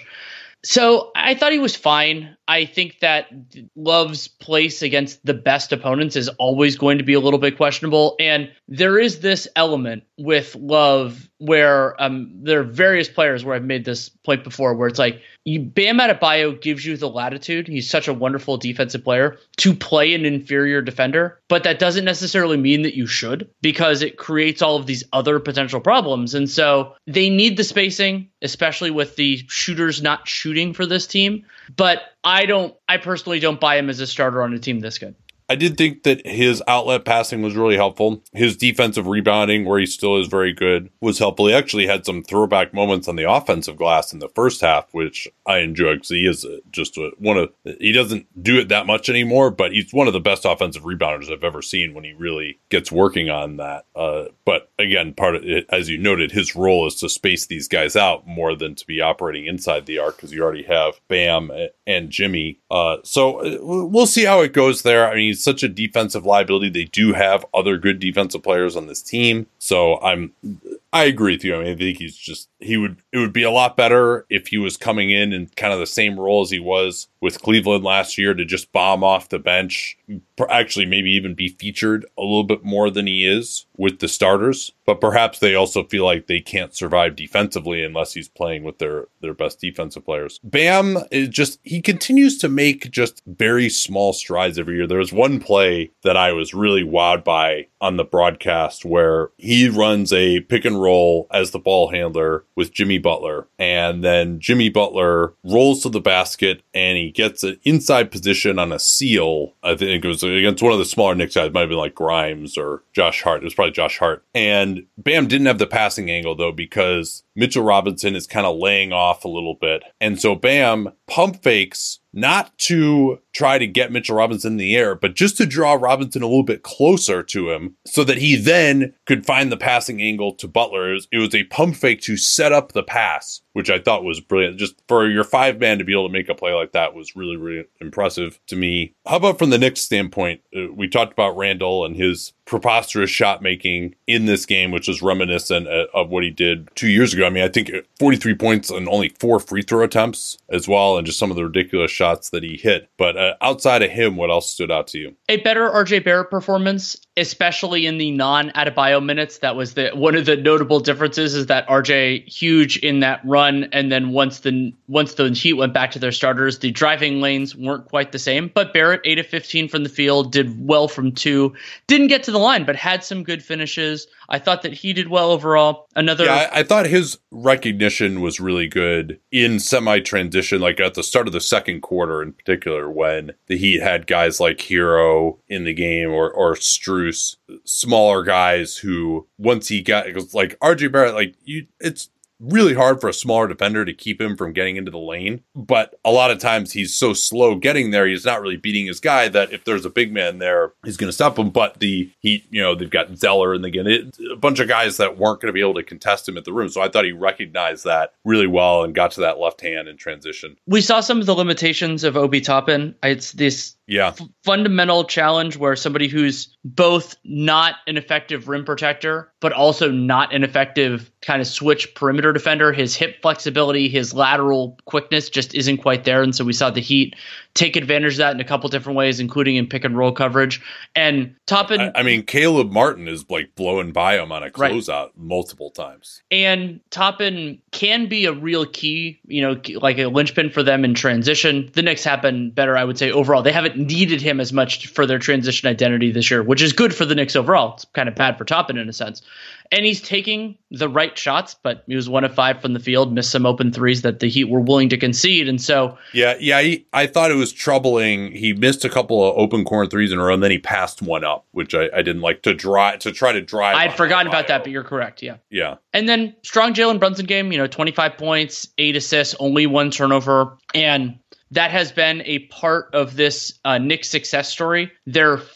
So I thought he was fine. I think that Love's place against the best opponents is always going to be a little bit questionable. And there is this element with Love where um, there are various players where I've made this point before where it's like you, Bam Adebayo gives you the latitude. He's such a wonderful defensive player to play an inferior defender, but that doesn't necessarily mean that you should, because it creates all of these other potential problems. And so they need the spacing, especially with the shooters not shooting for this team. But I don't, I personally don't buy him as a starter on a team this good. I did think that his outlet passing was really helpful. His defensive rebounding, where he still is very good, was helpful. He actually had some throwback moments on the offensive glass in the first half, which I enjoyed because he is just one of, he doesn't do it that much anymore, but he's one of the best offensive rebounders I've ever seen when he really gets working on that. Uh, but again, part of it, as you noted, his role is to space these guys out more than to be operating inside the arc because you already have Bam and Jimmy. Uh, so we'll see how it goes there. I mean, he's such a defensive liability. They do have other good defensive players on this team. So I'm, I agree with you. I mean, I think he's just, he would, it would be a lot better if he was coming in in kind of the same role as he was with Cleveland last year to just bomb off the bench, actually maybe even be featured a little bit more than he is with the starters. But perhaps they also feel like they can't survive defensively unless he's playing with their, their best defensive players. Bam is just, he continues to make just very small strides every year. There was one play that I was really wowed by on the broadcast where he runs a pick and roll as the ball handler with Jimmy Butler. And then Jimmy Butler rolls to the basket and he gets an inside position on a seal. I think it was against one of the smaller Knicks guys. It might have been like Grimes or Josh Hart. It was probably Josh Hart. And Bam didn't have the passing angle though, because Mitchell Robinson is kind of laying off a little bit. And so Bam pump fakes, not to try to get Mitchell Robinson in the air, but just to draw Robinson a little bit closer to him so that he then could find the passing angle to Butler. It was, it was a pump fake to set up the pass, which I thought was brilliant. Just for your five man to be able to make a play like that was really, really impressive to me. How about from the Knicks standpoint? Uh, we talked about Randall and his preposterous shot making in this game, which is reminiscent of what he did two years ago. I mean, I think forty-three points and only four free throw attempts as well, and just some of the ridiculous shots that he hit. But uh, outside of him, what else stood out to you? A better R J Barrett performance, especially in the non-Adebayo minutes. That was the one of the notable differences is that R J huge in that run, and then once the once the Heat went back to their starters, the driving lanes weren't quite the same. But Barrett, eight of fifteen from the field, did well from two, didn't get to the line, but had some good finishes. I thought that he did well overall. Another, yeah, I, I thought his recognition was really good in semi-transition, like at the start of the second quarter in particular, when the Heat had guys like Hero in the game or or Strus, smaller guys who once he got, it was like R J Barrett, like you, it's really hard for a smaller defender to keep him from getting into the lane. But a lot of times he's so slow getting there, he's not really beating his guy, that if there's a big man there, he's going to stop him. But the Heat, you know, they've got Zeller and again, it, a bunch of guys that weren't going to be able to contest him at the rim. So I thought he recognized that really well and got to that left hand in transition. We saw some of the limitations of Obi Toppin. It's this yeah. f- fundamental challenge where somebody who's both not an effective rim protector, but also not an effective kind of switch perimeter defender, his hip flexibility, his lateral quickness just isn't quite there. And so we saw the Heat take advantage of that in a couple different ways, including in pick and roll coverage. And Toppin, I, I mean, Caleb Martin is like blowing by him on a closeout right. multiple times. And Toppin can be a real key, you know, like a linchpin for them in transition. The Knicks have been better, I would say, overall. They haven't needed him as much for their transition identity this year, which is good for the Knicks overall. It's kind of bad for Toppin in a sense. And he's taking the right shots, but he was one of five from the field, missed some open threes that the Heat were willing to concede. And so, yeah, yeah, he, I thought it was troubling. He missed a couple of open corner threes in a row, and then he passed one up, which I, I didn't like to drive to try to drive. I'd forgotten about that, but you're correct. Yeah, yeah. And then strong Jalen Brunson game. You know, twenty-five points, eight assists, only one turnover, and that has been a part of this uh, Knicks success story. Their fifth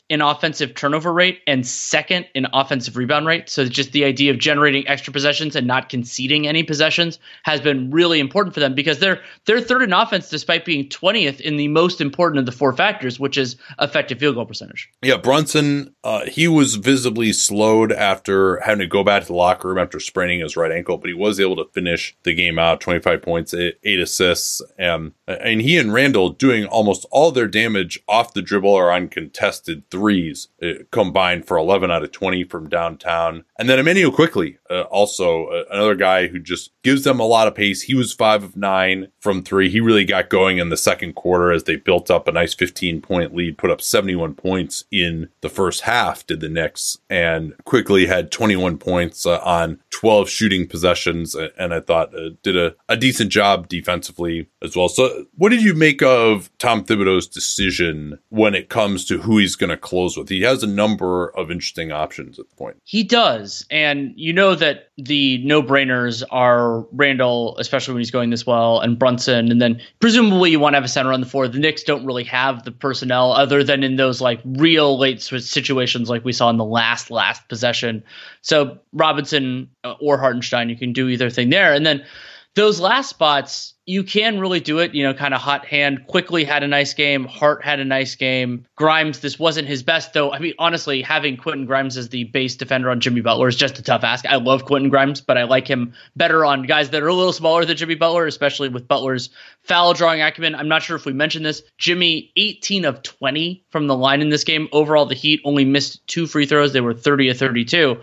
in offensive turnover rate and second in offensive rebound rate. So just the idea of generating extra possessions and not conceding any possessions has been really important for them, because they're they're third in offense despite being twentieth in the most important of the four factors, which is effective field goal percentage. Yeah, Brunson, uh, he was visibly slowed after having to go back to the locker room after spraining his right ankle, but he was able to finish the game out, twenty-five points, eight, eight assists, and, and he and Randall doing almost all their damage off the dribble or on contested threes, uh, combined for eleven out of twenty from downtown. And then Immanuel Quickley, uh, also uh, another guy who just gives them a lot of pace. He was five of nine from three. He really got going in the second quarter as they built up a nice fifteen-point lead, put up seventy-one points in the first half, did the Knicks, and Quickley had twenty-one points uh, on twelve shooting possessions, and I thought uh, did a, a decent job defensively as well. So what did you make of Tom Thibodeau's decision when it comes to who he's going to close with? He has a number of interesting options at the point. He does, and you know that the no-brainers are Randall, especially when he's going this well, and Brunson, and then presumably you want to have a center on the floor. The Knicks don't really have the personnel other than in those like real late situations like we saw in the last last possession. So Robinson or Hartenstein, you can do either thing there. And then those last spots, you can really do it, you know, kind of hot hand. Quickley had a nice game. Hart had a nice game. Grimes, this wasn't his best, though. I mean, honestly, having Quentin Grimes as the base defender on Jimmy Butler is just a tough ask. I love Quentin Grimes, but I like him better on guys that are a little smaller than Jimmy Butler, especially with Butler's foul drawing acumen. I'm not sure if we mentioned this. Jimmy, eighteen of twenty from the line in this game. Overall, the Heat only missed two free throws. They were thirty of thirty-two.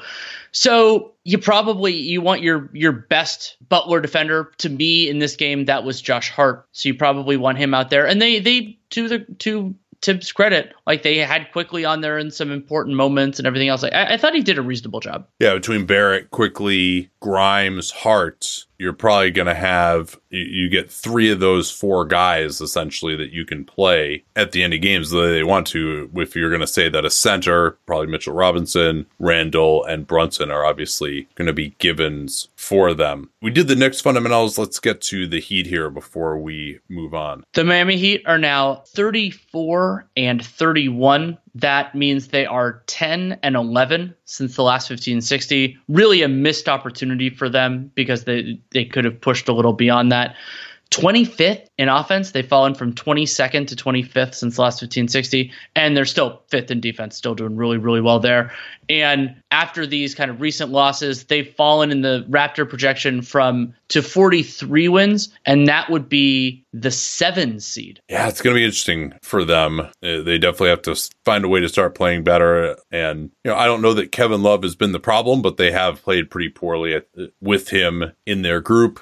So you probably, you want your your best Butler defender. To me in this game, that was Josh Hart. So you probably want him out there. And they, they to the, to Tibbs' credit, like they had Quickley on there in some important moments and everything else. Like, I, I thought he did a reasonable job. Yeah, between Barrett, Quickley, Grimes, Hart, you're probably going to have, you, you get three of those four guys essentially that you can play at the end of games that they want to. If you're going to say that a center, probably Mitchell Robinson, Randall, and Brunson are obviously going to be givens for them. We did the Knicks fundamentals. Let's get to the Heat here before we move on. The Miami Heat are now thirty-four and thirty-one. That means they are ten and eleven since the last fifteen sixty. Really a missed opportunity for them because they, they could have pushed a little beyond that. twenty-fifth in offense. They've fallen from twenty-second to twenty-fifth since the last fifteen sixty, and they're still fifth in defense, still doing really, really well there. And after these kind of recent losses, they've fallen in the Raptor projection from to forty-three wins, and that would be the seven seed. Yeah, it's going to be interesting for them. They definitely have to find a way to start playing better. And, you know, I don't know that Kevin Love has been the problem, but they have played pretty poorly with him in their group.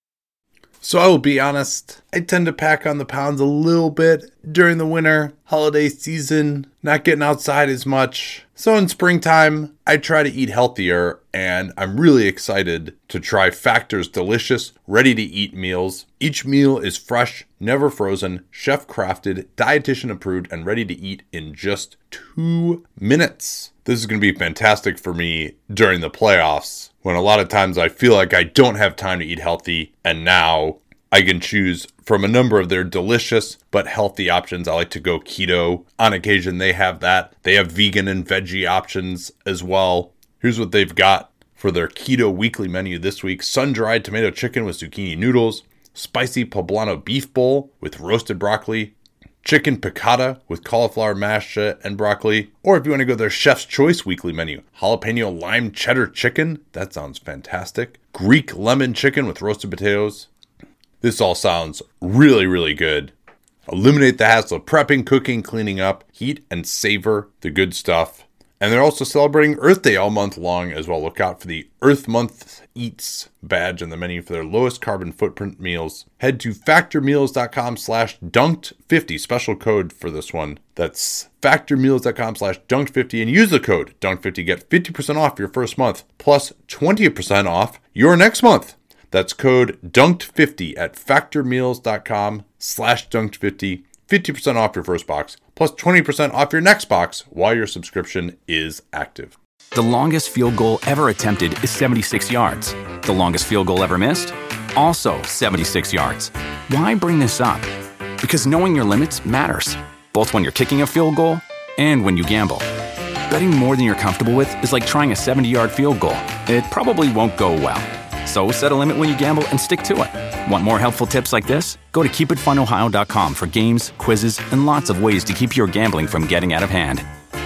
So I will be honest, I tend to pack on the pounds a little bit during the winter holiday season, not getting outside as much. So in springtime, I try to eat healthier, and I'm really excited to try Factor's delicious, ready-to-eat meals. Each meal is fresh, never frozen, chef-crafted, dietitian-approved, and ready to eat in just two minutes. This is going to be fantastic for me during the playoffs, when a lot of times I feel like I don't have time to eat healthy, and now I can choose from a number of their delicious but healthy options. I like to go keto. On occasion, they have that. They have vegan and veggie options as well. Here's what they've got for their keto weekly menu this week. Sun-dried tomato chicken with zucchini noodles, spicy poblano beef bowl with roasted broccoli, chicken piccata with cauliflower mash and broccoli. Or if you want to go their Chef's Choice weekly menu, jalapeno lime cheddar chicken. That sounds fantastic. Greek lemon chicken with roasted potatoes. This all sounds really, really good. Eliminate the hassle of prepping, cooking, cleaning up, heat and savor the good stuff. And they're also celebrating Earth Day all month long as well. Look out for the Earth Month Eats badge on the menu for their lowest carbon footprint meals. Head to factormeals.com slash dunked50. Special code for this one. That's factormeals.com slash dunked50 and use the code dunk fifty. Get fifty percent off your first month plus twenty percent off your next month. That's code dunked fifty at factormeals.com slash dunked50. fifty percent off your first box, plus twenty percent off your next box while your subscription is active. The longest field goal ever attempted is seventy-six yards. The longest field goal ever missed? Also seventy-six yards. Why bring this up? Because knowing your limits matters, both when you're kicking a field goal and when you gamble. Betting more than you're comfortable with is like trying a seventy-yard field goal. It probably won't go well. So set a limit when you gamble and stick to it. Want more helpful tips like this? Go to keep it fun ohio dot com for games, quizzes, and lots of ways to keep your gambling from getting out of hand.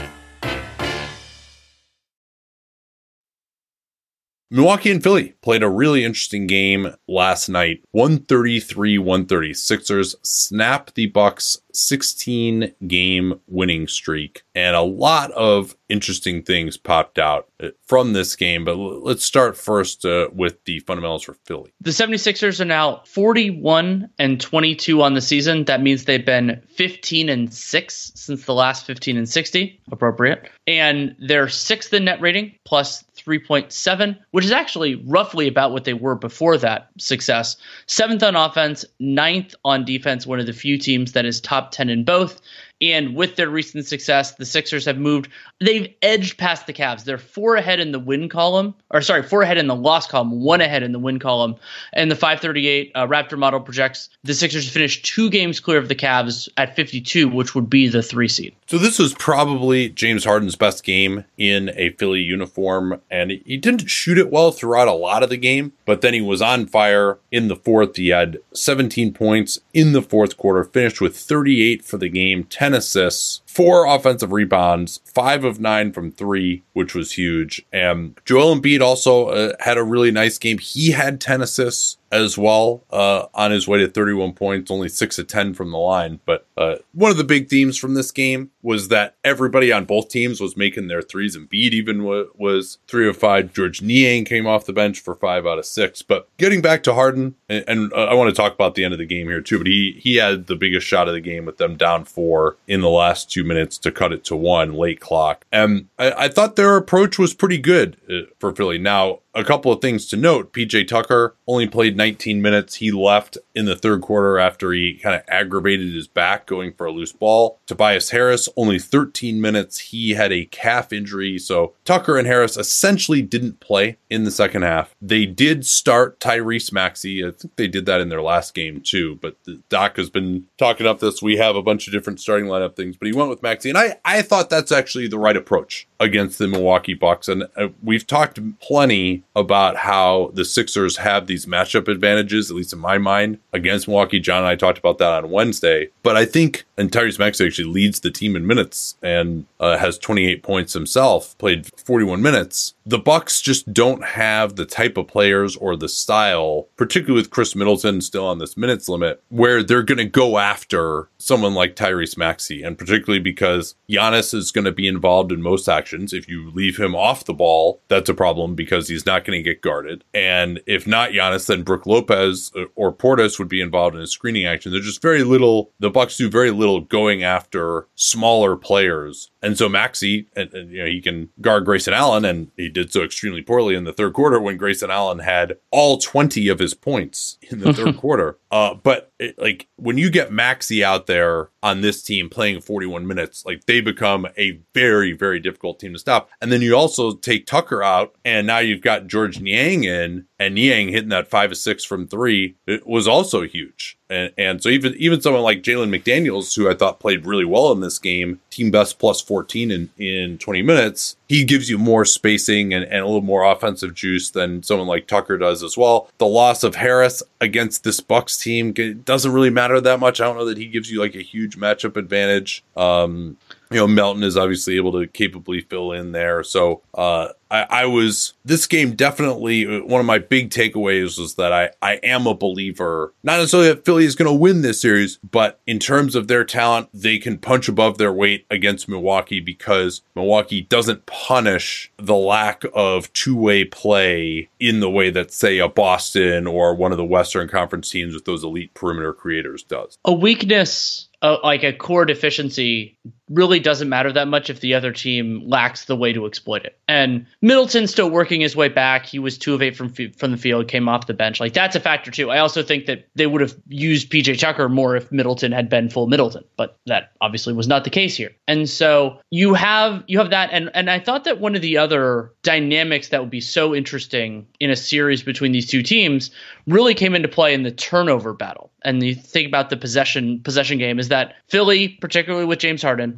Milwaukee and Philly played a really interesting game last night. one thirty-three one thirty. Sixers snap the Bucks sixteen game winning streak. And a lot of interesting things popped out from this game. But let's start first uh, with the fundamentals for Philly. The seventy-sixers are now forty-one and twenty-two on the season. That means they've been fifteen and six since the last fifteen and sixty, appropriate. And they're sixth in net rating, plus three point seven, which is actually roughly about what they were before that success. Seventh on offense, ninth on defense, one of the few teams that is top ten in both. And with their recent success, the Sixers have moved. They've edged past the Cavs. They're four ahead in the win column, or sorry, four ahead in the loss column, one ahead in the win column. And the five thirty-eight uh, Raptor model projects the Sixers to finish two games clear of the Cavs at fifty-two, which would be the three seed. So this was probably James Harden's best game in a Philly uniform, and he didn't shoot it well throughout a lot of the game, but then he was on fire in the fourth. He had seventeen points in the fourth quarter, finished with thirty-eight for the game, ten assists, four offensive rebounds, five of nine from three, which was huge. And Joel Embiid also uh, had a really nice game. He had ten assists as well uh, on his way to thirty-one points, only six of ten from the line. But uh, one of the big themes from this game was that everybody on both teams was making their threes. Embiid even w- was three of five. George Niang came off the bench for five out of six. But getting back to Harden, and, and uh, I want to talk about the end of the game here too, but he, he had the biggest shot of the game with them down four in the last two minutes to cut it to one late clock. And I, I thought their approach was pretty good uh, for Philly. Now, a couple of things to note. P J Tucker only played nineteen minutes. He left in the third quarter after he kind of aggravated his back going for a loose ball. Tobias Harris, only thirteen minutes. He had a calf injury. So Tucker and Harris essentially didn't play in the second half. They did start Tyrese Maxey. I think they did that in their last game too. But the Doc has been talking up this. We have a bunch of different starting lineup things, but he went with Maxey. And I, I thought that's actually the right approach against the Milwaukee Bucks. And uh, we've talked plenty about how the Sixers have these matchup advantages, at least in my mind, against Milwaukee. John and I talked about that on Wednesday. But I think, and Tyrese Maxey actually leads the team in minutes and uh, has twenty-eight points himself, played forty-one minutes. The Bucks just don't have the type of players or the style, particularly with Chris Middleton still on this minutes limit, where they're going to go after someone like Tyrese Maxey. And particularly because Giannis is going to be involved in most actions. If you leave him off the ball, that's a problem because he's not going to get guarded. And if not Giannis, then Brook Lopez or Portis would be involved in a screening action. There's just very little, the Bucks do very little going after smaller players. And so Maxey, and, and, you know, he can guard Grayson Allen, and he did so extremely poorly in the third quarter when Grayson Allen had all twenty of his points in the third quarter. Uh, but it, like when you get Maxey out there on this team playing forty-one minutes, like they become a very, very difficult team to stop. And then you also take Tucker out, and now you've got George Niang in, and Niang hitting that five of six from three. It was also huge. And, and so even even someone like Jalen McDaniels, who I thought played really well in this game, team best plus fourteen in, in twenty minutes, he gives you more spacing and, and a little more offensive juice than someone like Tucker does as well. The loss of Harris against this Bucks team doesn't really matter that much. I don't know that he gives you like a huge matchup advantage. Um, you know, Melton is obviously able to capably fill in there. So uh, I, I was, this game definitely, one of my big takeaways was that I, I am a believer, not necessarily that Philly is going to win this series, but in terms of their talent, they can punch above their weight against Milwaukee because Milwaukee doesn't punish the lack of two-way play in the way that, say, a Boston or one of the Western Conference teams with those elite perimeter creators does. A weakness, uh, like a core deficiency, really doesn't matter that much if the other team lacks the way to exploit it. And Middleton's still working his way back. He was two of eight from from the field, came off the bench. Like, that's a factor too. I also think that they would have used P J Tucker more if Middleton had been full Middleton, but that obviously was not the case here. And so you have you have that. And, and I thought that one of the other dynamics that would be so interesting in a series between these two teams really came into play in the turnover battle. And you think about the possession possession game is that Philly, particularly with James Harden,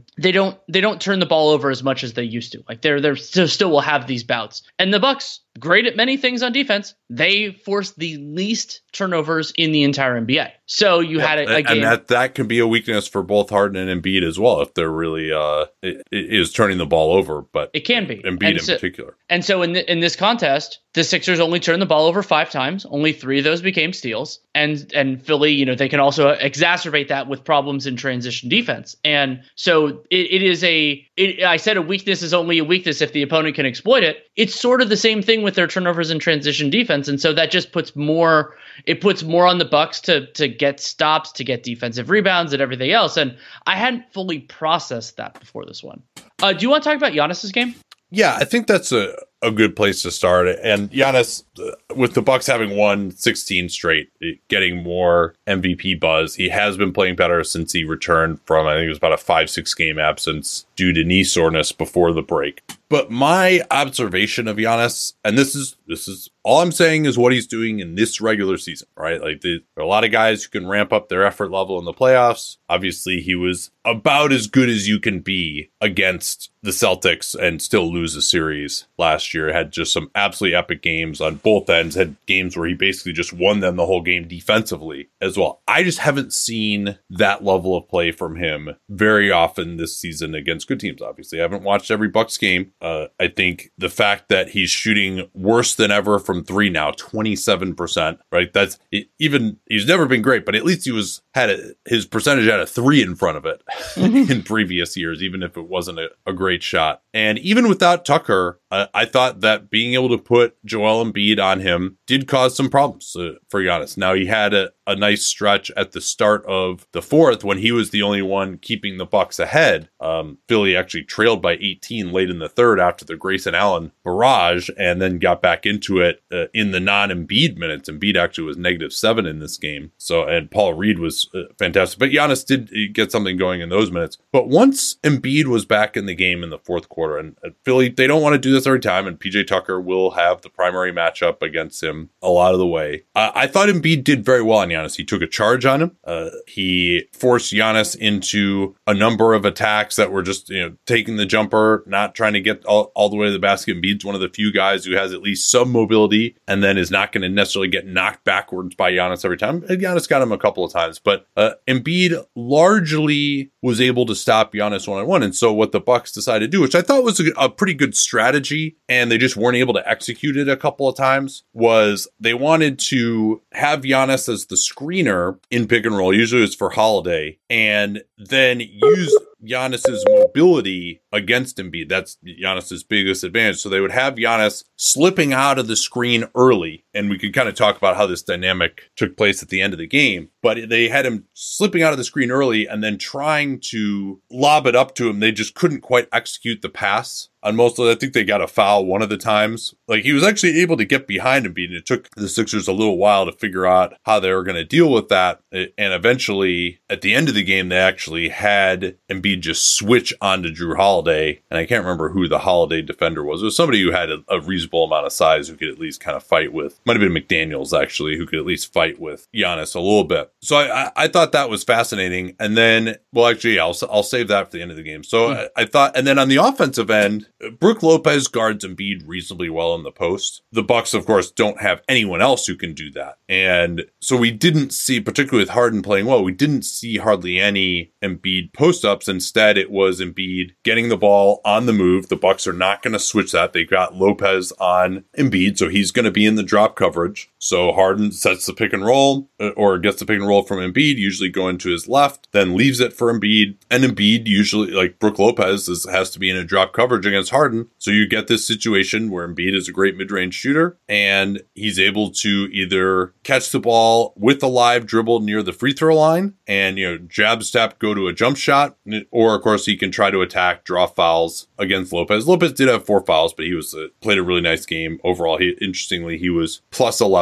they don't they don't turn the ball over as much as they used to. Like they're they're still still will have these bouts. And the Bucks, great at many things on defense, they forced the least turnovers in the entire N B A. So you yeah, had a, a game, and that that can be a weakness for both Harden and Embiid as well if they're really uh it, it is turning the ball over. But it can be Embiid and in so, particular. And so in the, in this contest, the Sixers only turned the ball over five times. Only three of those became steals. And and Philly, you know, they can also exacerbate that with problems in transition defense. And so it, it is a. It, I said a weakness is only a weakness if the opponent can exploit it. It's sort of the same thing with their turnovers in transition defense, and so that just puts more. It puts more on the Bucks to to get stops, to get defensive rebounds, and everything else. And I hadn't fully processed that before this one. Uh, do you want to talk about Giannis's game? Yeah, I think that's a, a good place to start. And Giannis, uh, with the Bucks having won sixteen straight, getting more M V P buzz, he has been playing better since he returned from, I think it was about a five, six game absence due to knee soreness before the break. But my observation of Giannis, and this is this is all I'm saying is what he's doing in this regular season, right? Like the, there are a lot of guys who can ramp up their effort level in the playoffs. Obviously, he was about as good as you can be against the Celtics and still lose a series last year. Had just some absolutely epic games on both ends. Had games where he basically just won them the whole game defensively as well. I just haven't seen that level of play from him very often this season against good teams. Obviously, I haven't watched every Bucks game. Uh, I think the fact that he's shooting worse than ever from three now, twenty-seven percent, right? That's even, he's never been great, but at least he was, had a, his percentage had a three in front of it in previous years, even if it wasn't a, a great shot. And even without Tucker, uh, I thought that being able to put Joel Embiid on him did cause some problems uh, for Giannis. Now, he had a, a nice stretch at the start of the fourth when he was the only one keeping the Bucks ahead. Um, Philly actually trailed by eighteen late in the third after the Grayson Allen barrage, and then got back into it uh, in the non-Embiid minutes. Embiid actually was negative seven in this game. So, and Paul Reed was uh, fantastic. But Giannis did get something going in those minutes. But once Embiid was back in the game in the fourth quarter, and uh, Philly, they don't want to do this every time, and P J Tucker will have the primary matchup against him a lot of the way. Uh, I thought Embiid did very well on Giannis. He took a charge on him. Uh, he forced Giannis into a number of attacks that were just, you know, taking the jumper, not trying to get all, all the way to the basket. Embiid's one of the few guys who has at least some mobility and then is not going to necessarily get knocked backwards by Giannis every time. And Giannis got him a couple of times, but uh, Embiid largely was able to stop Giannis one-on-one. And so what the Bucks decided to do, which I thought was a, a pretty good strategy, and they just weren't able to execute it a couple of times, was they wanted to have Giannis as the screener in pick and roll. Usually it's for Holiday, and then use Giannis's mobility against Embiid. That's Giannis's biggest advantage. So they would have Giannis slipping out of the screen early, and we could kind of talk about how this dynamic took place at the end of the game. But they had him slipping out of the screen early and then trying to lob it up to him. They just couldn't quite execute the pass on most of it. I think they got a foul one of the times. Like, he was actually able to get behind Embiid, and it took the Sixers a little while to figure out how they were going to deal with that. And eventually, at the end of the game, they actually had Embiid just switch onto Jrue Holiday. And I can't remember who the Holiday defender was. It was somebody who had a, a reasonable amount of size who could at least kind of fight with. Might have been McDaniels, actually, who could at least fight with Giannis a little bit. So I, I, I thought that was fascinating. And then, well, actually, yeah, I'll, I'll save that for the end of the game. So mm. I, I thought, and then on the offensive end, Brook Lopez guards Embiid reasonably well in the post. The Bucks, of course, don't have anyone else who can do that. And so we didn't see, particularly with Harden playing well, we didn't see hardly any Embiid post-ups. Instead, it was Embiid getting the ball on the move. The Bucks are not going to switch that. They got Lopez on Embiid, so he's going to be in the drop coverage. So Harden sets the pick and roll, or gets the pick and roll from Embiid, usually going to his left, then leaves it for Embiid. And Embiid usually, like Brook Lopez, is, has to be in a drop coverage against Harden. So you get this situation where Embiid is a great mid-range shooter, and he's able to either catch the ball with a live dribble near the free throw line and, you know, jab step, go to a jump shot, or of course he can try to attack, draw fouls against Lopez. Lopez did have four fouls, but he was uh, played a really nice game overall. He, interestingly, he was plus eleven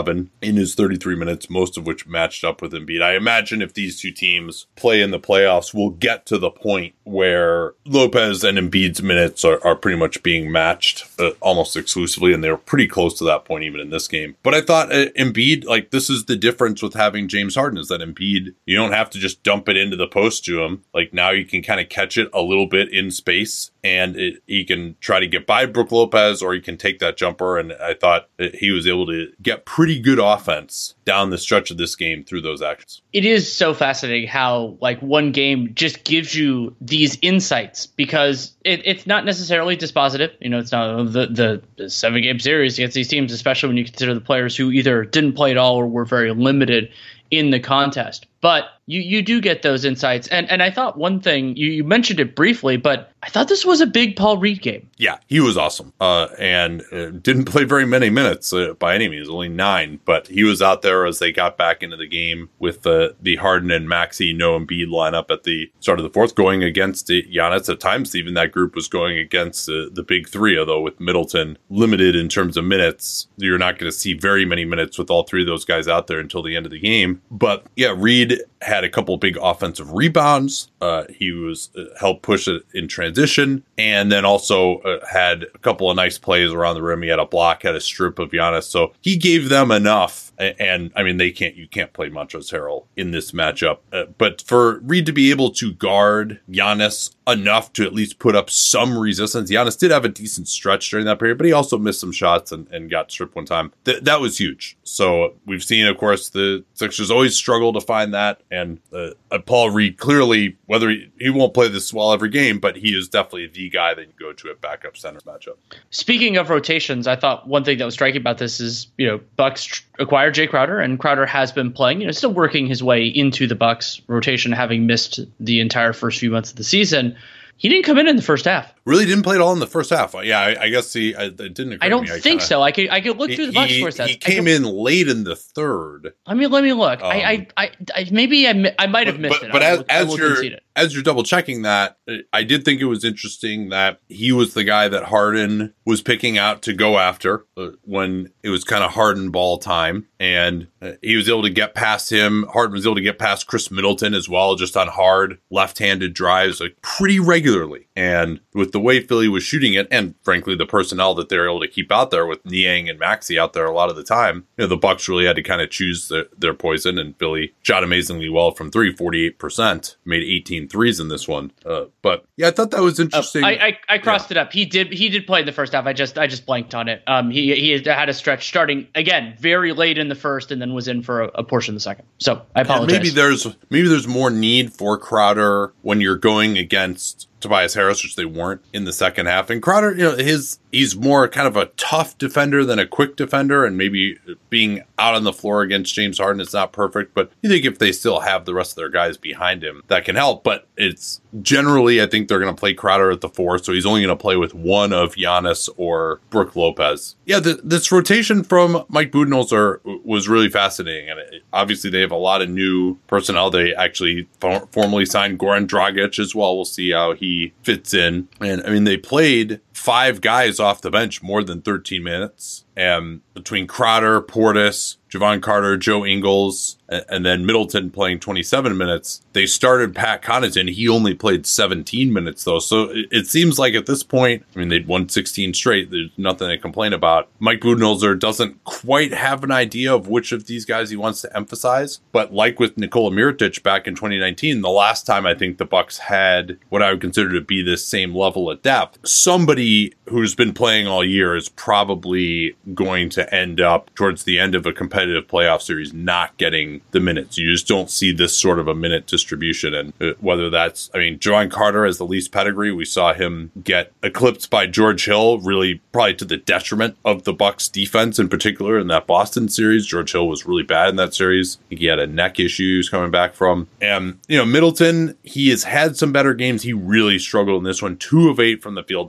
twenty-seven in his thirty-three minutes, most of which matched up with Embiid. I imagine if these two teams play in the playoffs, we'll get to the point where Lopez and Embiid's minutes are, are pretty much being matched uh, almost exclusively, and they were pretty close to that point even in this game. But I thought uh, Embiid, like, this is the difference with having James Harden, is that Embiid, you don't have to just dump it into the post to him. Like, now you can kind of catch it a little bit in space, and it, he can try to get by Brook Lopez, or he can take that jumper. And I thought that he was able to get pretty good offense down the stretch of this game through those actions. It is so fascinating how, like, one game just gives you these insights, because it, it's not necessarily dispositive. You know, it's not the, the, the seven game series against these teams, especially when you consider the players who either didn't play at all or were very limited in the contest. But you, you do get those insights. And and I thought one thing, you, you mentioned it briefly, but I thought this was a big Paul Reed game. Yeah, he was awesome. Uh, and uh, didn't play very many minutes uh, by any means, only nine. But he was out there as they got back into the game with uh, the Harden and Maxey, no Embiid lineup at the start of the fourth, going against Giannis. At times, even that group was going against uh, the big three, although with Middleton limited in terms of minutes, you're not going to see very many minutes with all three of those guys out there until the end of the game. But yeah, Reed had a couple big offensive rebounds. Uh, he was uh, helped push it in transition, and then also uh, had a couple of nice plays around the rim. He had a block, had a strip of Giannis, so he gave them enough. And, and I mean, they can't, you can't play Montrezl Harrell in this matchup. Uh, but for Reed to be able to guard Giannis enough to at least put up some resistance, Giannis did have a decent stretch during that period, but he also missed some shots and, and got stripped one time. Th- that was huge. So we've seen, of course, the Sixers always struggle to find that. And uh, Paul Reed, clearly, whether he, he won't play this well every game, but he is definitely the guy that you go to at backup center matchup. Speaking of rotations, I thought one thing that was striking about this is, you know, Bucks tr- acquired Jay Crowder, and Crowder has been playing, you know, still working his way into the Bucks rotation, having missed the entire first few months of the season. He didn't come in in the first half. Really didn't play at all in the first half. Yeah, I, I guess he. I, it didn't. I don't me. I think kinda, so. I could. I could look through the box score stats. He came in late in the third. I mean, let me look. Um, I, I, I, I, maybe I, I might have but, missed but, it. But as, look, as you're as you're double checking that, I did think it was interesting that he was the guy that Harden was picking out to go after when it was kind of Harden ball time, and he was able to get past him. Harden was able to get past Chris Middleton as well, just on hard left-handed drives, like pretty regularly. And with the way Philly was shooting it, and frankly, the personnel that they're able to keep out there with Niang and Maxey out there a lot of the time, you know, the Bucks really had to kind of choose their, their poison, and Philly shot amazingly well from three, forty-eight percent, made eighteen threes in this one. Uh, but yeah, I thought that was interesting. Uh, I, I, I crossed yeah. it up. He did he did play in the first half. I just I just blanked on it. Um, he he had a stretch starting again very late in the first, and then was in for a, a portion of the second. So I apologize. And maybe there's maybe there's more need for Crowder when you're going against Tobias Harris, which they weren't in the second half. And Crowder, you know, his he's more kind of a tough defender than a quick defender, and maybe being out on the floor against James Harden is not perfect, but you think if they still have the rest of their guys behind him, that can help. But it's generally, I think they're going to play Crowder at the four, so he's only going to play with one of Giannis or Brook Lopez. Yeah, the, this rotation from Mike Budenholzer was really fascinating, and it, obviously they have a lot of new personnel. They actually for, formally signed Goran Dragic as well. We'll see how he fits in. And I mean, they played five guys off the bench more than thirteen minutes. And between Crowder, Portis, Javon Carter, Joe Ingles, and then Middleton playing twenty-seven minutes, they started Pat Connaughton. He only played seventeen minutes, though. So it seems like at this point, I mean, they'd won sixteen straight. There's nothing to complain about. Mike Budenholzer doesn't quite have an idea of which of these guys he wants to emphasize. But like with Nikola Mirotic back in twenty nineteen, the last time I think the Bucks had what I would consider to be this same level of depth, somebody who's been playing all year is probably going to end up towards the end of a competitive playoff series not getting the minutes. You just don't see this sort of a minute distribution. And whether that's, I mean, Javon Carter has the least pedigree. We saw him get eclipsed by George Hill, really probably to the detriment of the Bucks defense in particular in that Boston series. George Hill was really bad in that series. I think he had a neck issue he was coming back from. And, you know, Middleton, he has had some better games. He really struggled in this one. Two of eight from the field. They did not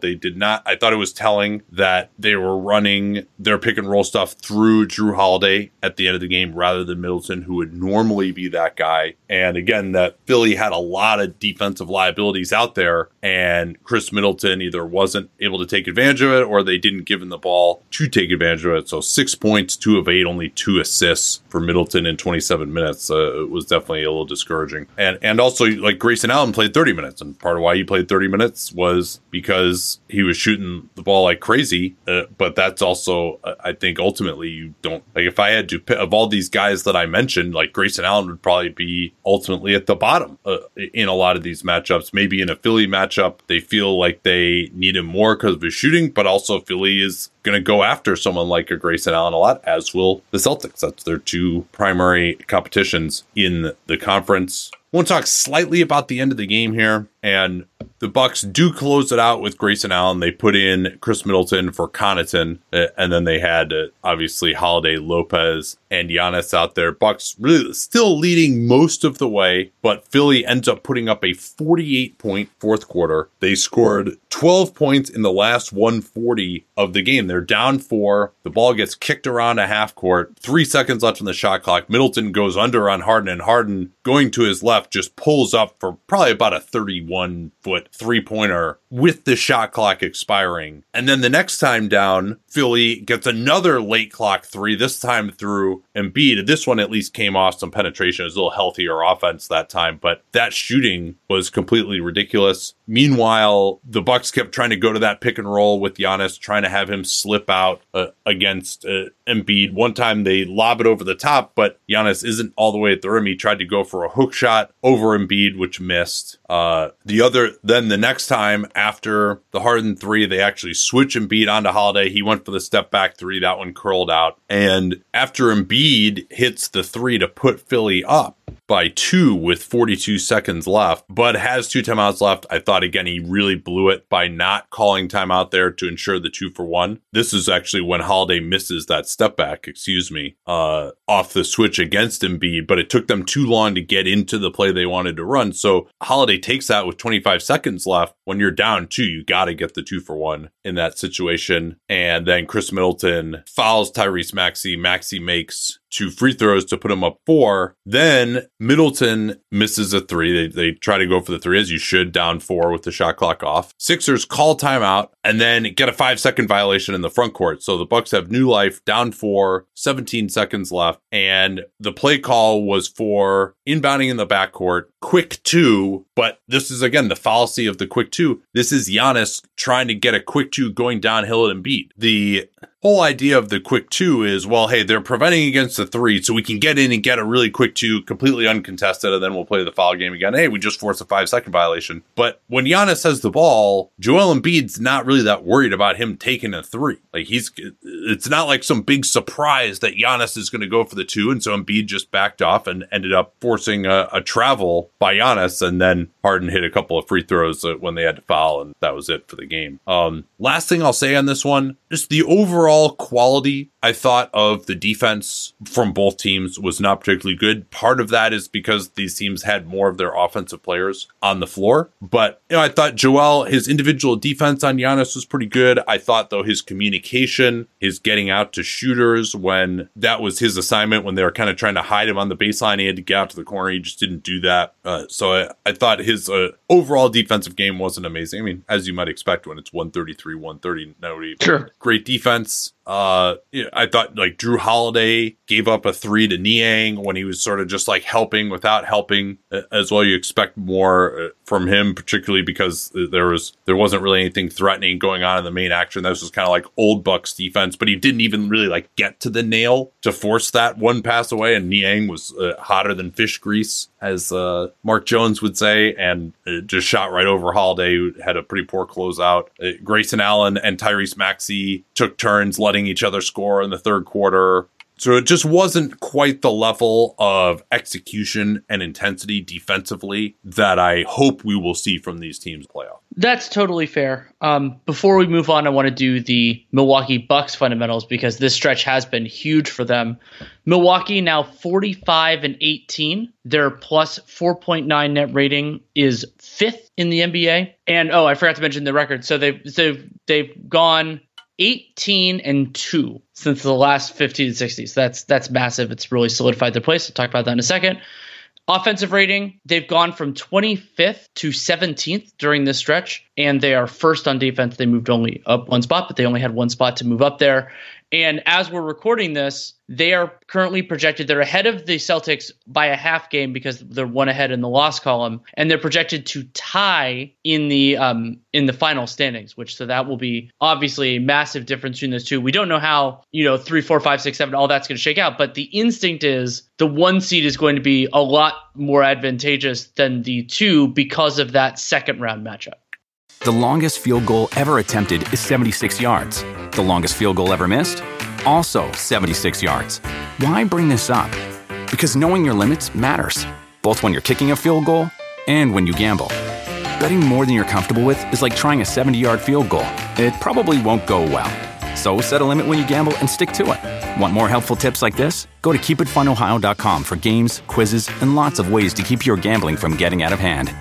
not. I thought it was telling that they were running their pick and roll stuff through Jrue Holiday at the end of the game rather than Middleton, who would normally be that guy. And again, that Philly had a lot of defensive liabilities out there, and Chris Middleton either wasn't able to take advantage of it or they didn't give him the ball to take advantage of it. So six points, two of eight, only two assists for Middleton in twenty-seven minutes. Uh, it was definitely a little discouraging. And and also, like, Grayson Allen played thirty minutes, and part of why he played thirty minutes was because he was shooting the ball like crazy. Uh, but that's also, uh, I think, ultimately you don't, like, if I had to pick, of all these guys that I mentioned, like, Grayson Allen would probably be ultimately at the bottom uh, in a lot of these matchups. Maybe in a Philly matchup, they feel like they need him more because of his shooting, but also Philly is going to go after someone like a Grayson Allen a lot, as will the Celtics. That's their two primary competitions in the conference. I want to talk slightly about the end of the game here, and the Bucks do close it out with Grayson Allen. They put in Chris Middleton for Connaughton, and then they had uh, obviously Holiday, Lopez, and Giannis out there. Bucks really still leading most of the way, but Philly ends up putting up a forty-eight point fourth quarter. They scored twelve points in the last one forty of the game. They're down four. The ball gets kicked around a half court. Three seconds left on the shot clock. Middleton goes under on Harden, and Harden, going to his left, just pulls up for probably about a thirty-one foot three-pointer with the shot clock expiring. And then the next time down, Philly gets another late clock three, this time through Embiid. This one at least came off some penetration. It was a little healthier offense that time, but that shooting was completely ridiculous. Meanwhile, the Bucks kept trying to go to that pick and roll with Giannis, trying to have him slip out uh, against uh, Embiid. One time they lob it over the top, but Giannis isn't all the way at the rim. He tried to go for a hook shot over Embiid, which missed. Uh, the other, then the next time after the Harden three, they actually switch Embiid onto Holiday. He went for the step back three. That one curled out. And after Embiid hits the three to put Philly up by two with forty-two seconds left, but has two timeouts left, I thought, again, he really blew it by not calling timeout there to ensure the two for one. This is actually when Holiday misses that step back, excuse me, uh, off the switch against Embiid, but it took them too long to get into the play they wanted to run. So Holiday takes that with twenty-five seconds left. When you're down two, you got to get the two for one in that situation. And then Chris Middleton fouls Tyrese Maxey. Maxey makes two free throws to put him up four. Then Middleton misses a three. They, they try to go for the three, as you should, down four with the shot clock off. Sixers call timeout and then get a five second violation in the front court. So the Bucks have new life, down four, seventeen seconds left. And the play call was for inbounding in the backcourt, quick two. But this is, again, the fallacy of the quick two. This is Giannis trying to get a quick two going downhill at Embiid. The whole idea of the quick two is, well, hey, they're preventing against the three, so we can get in and get a really quick two, completely uncontested, and then we'll play the foul game again. Hey, we just forced a five-second violation. But when Giannis has the ball, Joel Embiid's not really that worried about him taking a three. Like, he's, it's not like some big surprise that Giannis is going to go for the two, and so Embiid just backed off and ended up forcing a, a travel by Giannis, and then Harden hit a couple of free throws when they had to foul, and that was it for the game. Um, last thing I'll say on this one, just the overall quality, I thought, of the defense from both teams was not particularly good. Part of that is because these teams had more of their offensive players on the floor. But, you know, I thought Joel, his individual defense on Giannis was pretty good. I thought, though, his communication, his getting out to shooters when that was his assignment, when they were kind of trying to hide him on the baseline, he had to get out to the corner. He just didn't do that. Uh, so I, I thought his uh, overall defensive game wasn't amazing. I mean, as you might expect when it's one thirty-three one thirty. Nobody, sure. Great defense. Uh, I thought, like, Jrue Holiday gave up a three to Niang when he was sort of just like helping without helping as well. You expect more from him, particularly because there was there wasn't really anything threatening going on in the main action. This was kind of like old Bucks defense, but he didn't even really like get to the nail to force that one pass away. And Niang was uh, hotter than fish grease, as uh, Mark Jones would say, and uh, just shot right over Holiday, who had a pretty poor closeout. Uh, Grayson Allen and Tyrese Maxey took turns letting each other score in the third quarter. So it just wasn't quite the level of execution and intensity defensively that I hope we will see from these teams playoff. That's totally fair. Um, before we move on, I want to do the Milwaukee Bucks fundamentals because this stretch has been huge for them. Milwaukee now forty-five and eighteen. Their plus four point nine net rating is fifth in the N B A. And oh, I forgot to mention the record. So they've they've they've gone eighteen and two since the last fifty to sixty. So that's that's massive. It's really solidified their place. I'll talk about that in a second. Offensive rating, they've gone from twenty-fifth to seventeenth during this stretch, and they are first on defense. They moved only up one spot, but they only had one spot to move up there. And as we're recording this, they are currently projected, they're ahead of the Celtics by a half game because they're one ahead in the loss column, and they're projected to tie in the um, in the final standings, which so that will be obviously a massive difference between those two. We don't know how, you know, three, four, five, six, seven, all that's going to shake out, but the instinct is the one seed is going to be a lot more advantageous than the two because of that second round matchup. The longest field goal ever attempted is seventy-six yards. The longest field goal ever missed? Also seventy-six yards. Why bring this up? Because knowing your limits matters, both when you're kicking a field goal and when you gamble. Betting more than you're comfortable with is like trying a seventy-yard field goal. It probably won't go well. So set a limit when you gamble and stick to it. Want more helpful tips like this? Go to keep it fun ohio dot com for games, quizzes, and lots of ways to keep your gambling from getting out of hand.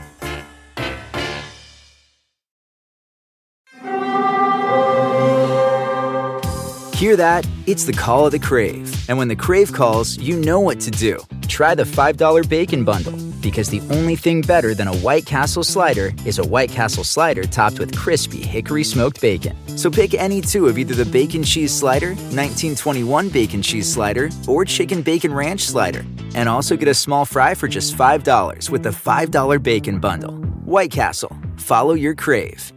Hear that? It's the call of the Crave. And when the Crave calls, you know what to do. Try the five dollar Bacon Bundle, because the only thing better than a White Castle slider is a White Castle slider topped with crispy hickory smoked bacon. So pick any two of either the Bacon Cheese Slider, nineteen twenty-one Bacon Cheese Slider, or Chicken Bacon Ranch Slider. And also get a small fry for just five dollars with the five dollar Bacon Bundle. White Castle. Follow your Crave.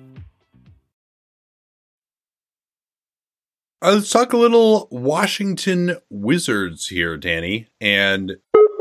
Uh, let's talk a little Washington Wizards here, Danny. And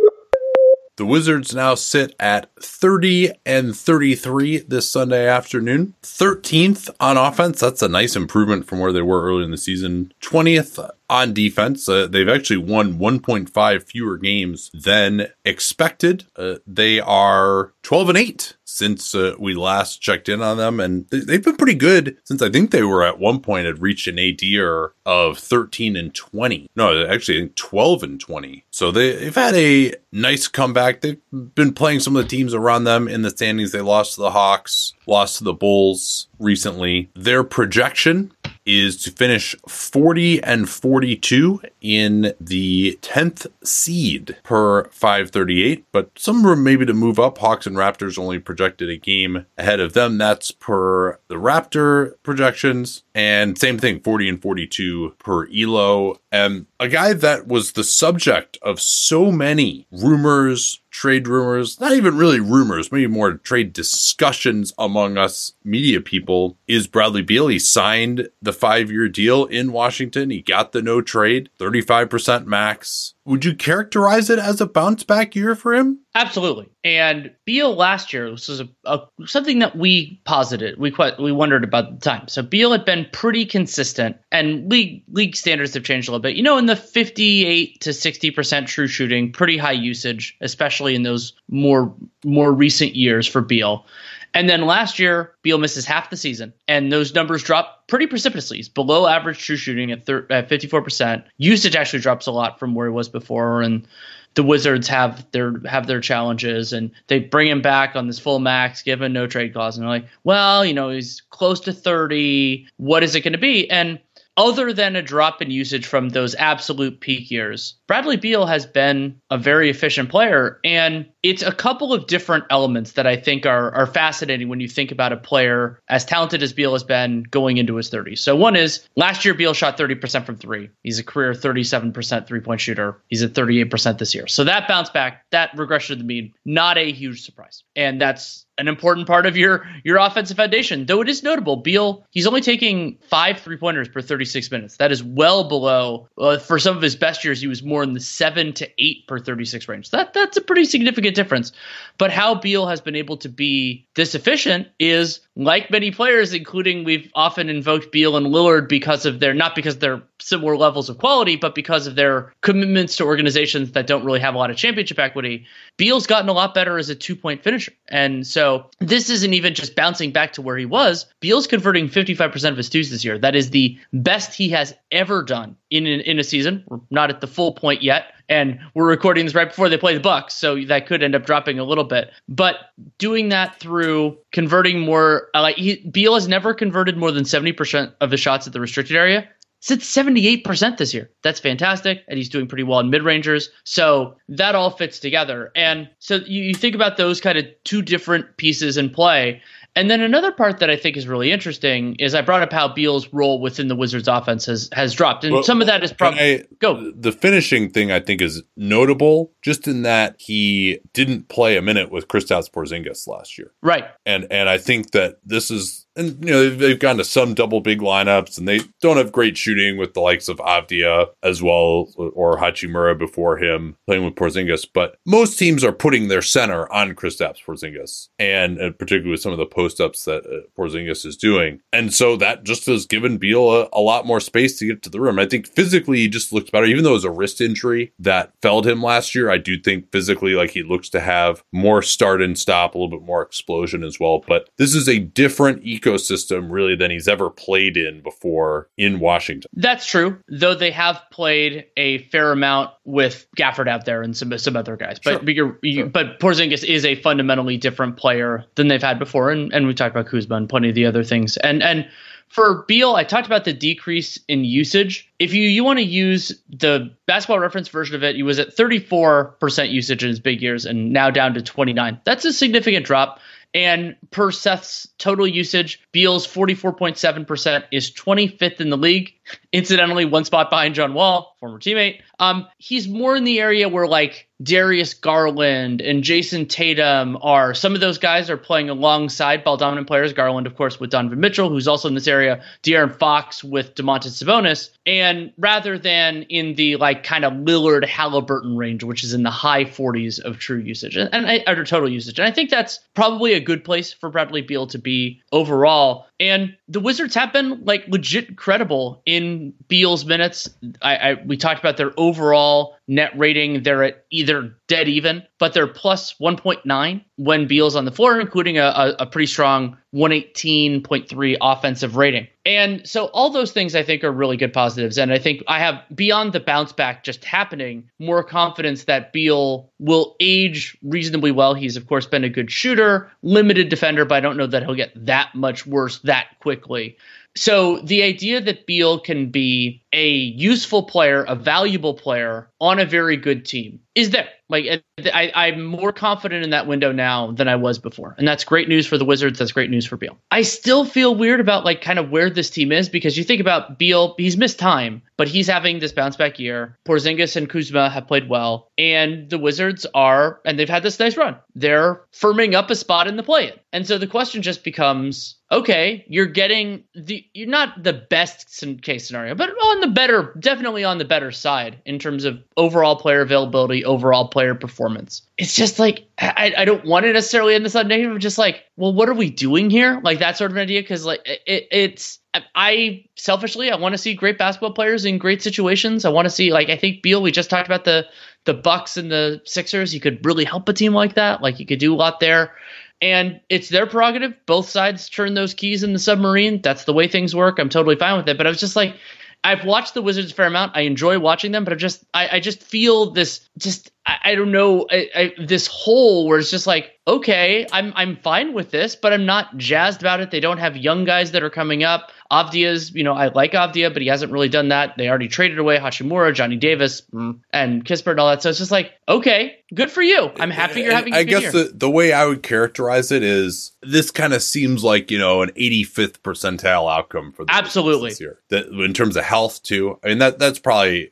the Wizards now sit at thirty and thirty-three this Sunday afternoon. thirteenth on offense. That's a nice improvement from where they were early in the season. twentieth on defense. Uh, they've actually won one point five fewer games than expected. Uh, they are twelve and eight since uh, we last checked in on them. And they, they've been pretty good since I think they were at one point had reached an nadir of thirteen and twenty. No, actually I think twelve and twenty. So they, they've had a nice comeback. They've been playing some of the teams around them in the standings. They lost to the Hawks, lost to the Bulls recently. Their projection is to finish forty and forty-two in the tenth seed per five thirty-eight, but some room maybe to move up. Hawks and Raptors only projected a game ahead of them. That's per the Raptor projections. And same thing, forty and forty-two per E L O. And a guy that was the subject of so many rumors, trade rumors, not even really rumors, maybe more trade discussions among us media people, is Bradley Beal. He signed the five-year deal in Washington. He got the no trade, thirty-five percent max. Would you characterize it as a bounce back year for him? Absolutely. And Beal last year, this was a, a something that we posited, we quite, we wondered about at the time. So Beal had been pretty consistent, and league league standards have changed a little bit. You know, in the fifty-eight to sixty percent true shooting, pretty high usage, especially in those more more recent years for Beal. And then last year, Beal misses half the season, and those numbers drop pretty precipitously. He's below average true shooting at, thir- at fifty-four percent. Usage actually drops a lot from where he was before, and the Wizards have their have their challenges, and they bring him back on this full max, give him no trade clause, and they're like, well, you know, he's close to thirty. What is it going to be? And other than a drop in usage from those absolute peak years, Bradley Beal has been a very efficient player. And it's a couple of different elements that I think are, are fascinating when you think about a player as talented as Beal has been going into his thirties. So one is, last year Beal shot thirty percent from three. He's a career thirty-seven percent three-point shooter. He's at thirty-eight percent this year. So that bounce back, that regression to the mean, not a huge surprise. And that's an important part of your your offensive foundation. Though it is notable, Beal, he's only taking five three-pointers per thirty-six minutes. That is well below, uh, for some of his best years, he was more in the seven to eight per thirty-six range. That That's a pretty significant difference. But how Beal has been able to be this efficient is, like many players, including we've often invoked Beal and Lillard because of their, not because they're similar levels of quality, but because of their commitments to organizations that don't really have a lot of championship equity. Beal's gotten a lot better as a two-point finisher. And so this isn't even just bouncing back to where he was. Beal's converting fifty-five percent of his twos this year. That is the best he has ever done in, in, in a season. We're not at the full point yet. And we're recording this right before they play the Bucks, so that could end up dropping a little bit. But doing that through converting more, like he, Beal has never converted more than seventy percent of his shots at the restricted area. It's at seventy-eight percent this year. That's fantastic. And he's doing pretty well in mid-rangers. So that all fits together. And so you, you think about those kind of two different pieces in play. And then another part that I think is really interesting is I brought up how Beal's role within the Wizards offense has, has dropped. And well, some of that is probably – go. The finishing thing I think is notable just in that he didn't play a minute with Kristaps Porzingis last year. Right. And and I think that this is – and, you know, they've, they've gone to some double big lineups, and they don't have great shooting with the likes of Avdia as well, or Hachimura before him playing with Porzingis. But most teams are putting their center on Kristaps Porzingis, and, and particularly with some of the post-ups that uh, Porzingis is doing. And so that just has given Beal a, a lot more space to get to the rim. I think physically he just looks better, even though it was a wrist injury that felled him last year. I do think physically like he looks to have more start and stop, a little bit more explosion as well. But this is a different ecosystem really than he's ever played in before in Washington. That's true, though they have played a fair amount with Gafford out there and some some other guys. But Sure. but, you're, you, Sure. but Porzingis is a fundamentally different player than they've had before, and, and we talked about Kuzma and plenty of the other things. And and for Beal, I talked about the decrease in usage. If you, you want to use the Basketball Reference version of it, he was at thirty-four percent usage in his big years and now down to twenty-nine. That's a significant drop. And per Seth's total usage, Beal's forty-four point seven percent is twenty-fifth in the league. Incidentally, one spot behind John Wall, former teammate. Um, he's more in the area where like Darius Garland and Jason Tatum are. Some of those guys are playing alongside ball dominant players. Garland, of course, with Donovan Mitchell, who's also in this area. De'Aaron Fox with DeMontis Sabonis. And rather than in the like kind of Lillard Halliburton range, which is in the high forties of true usage and, and or total usage. And I think that's probably a good place for Bradley Beal to be overall. And the Wizards have been like legit credible in Beal's minutes. I, I we talked about their overall net rating. They're at either dead even, but they're plus one point nine when Beal's on the floor, including a, a, a pretty strong one eighteen point three offensive rating. And so all those things I think are really good positives. And I think I have, beyond the bounce back just happening, more confidence that Beal will age reasonably well. He's, of course, been a good shooter, limited defender, but I don't know that he'll get that much worse that quickly. So the idea that Beal can be a useful player, a valuable player on a very good team is there. Like I, I'm more confident in that window now than I was before. And that's great news for the Wizards. That's great news for Beal. I still feel weird about like kind of where this team is, because you think about Beal, he's missed time, but he's having this bounce back year. Porzingis and Kuzma have played well, and the Wizards are, and they've had this nice run. They're firming up a spot in the play-in. And so the question just becomes, okay, you're getting the, you're not the best case scenario, but on the better, definitely on the better side in terms of overall player availability, overall player performance. It's just like, I, I don't want to necessarily end this on negative, just like, well, what are we doing here? Like that sort of an idea. Cause like it, it's, I selfishly, I want to see great basketball players in great situations. I want to see, like, I think Beal, we just talked about the, the Bucks and the Sixers. You could really help a team like that. Like you could do a lot there. And it's their prerogative. Both sides turn those keys in the submarine. That's the way things work. I'm totally fine with it. But I was just like, I've watched the Wizards a fair amount. I enjoy watching them, but I just, I, I just feel this, just, I, I don't know, I, I, this hole where it's just like, okay, I'm, I'm fine with this, but I'm not jazzed about it. They don't have young guys that are coming up. Avdia's, you know, I like Avdia, but he hasn't really done that. They already traded away Hachimura, Johnny Davis, and Kispert and all that. So it's just like, okay, good for you. I'm happy you're having a I good guess year. the, the way I would characterize it is this kind of seems like, you know, an eighty-fifth percentile outcome for the Absolutely this year. That, in terms of health too. I mean, that that's probably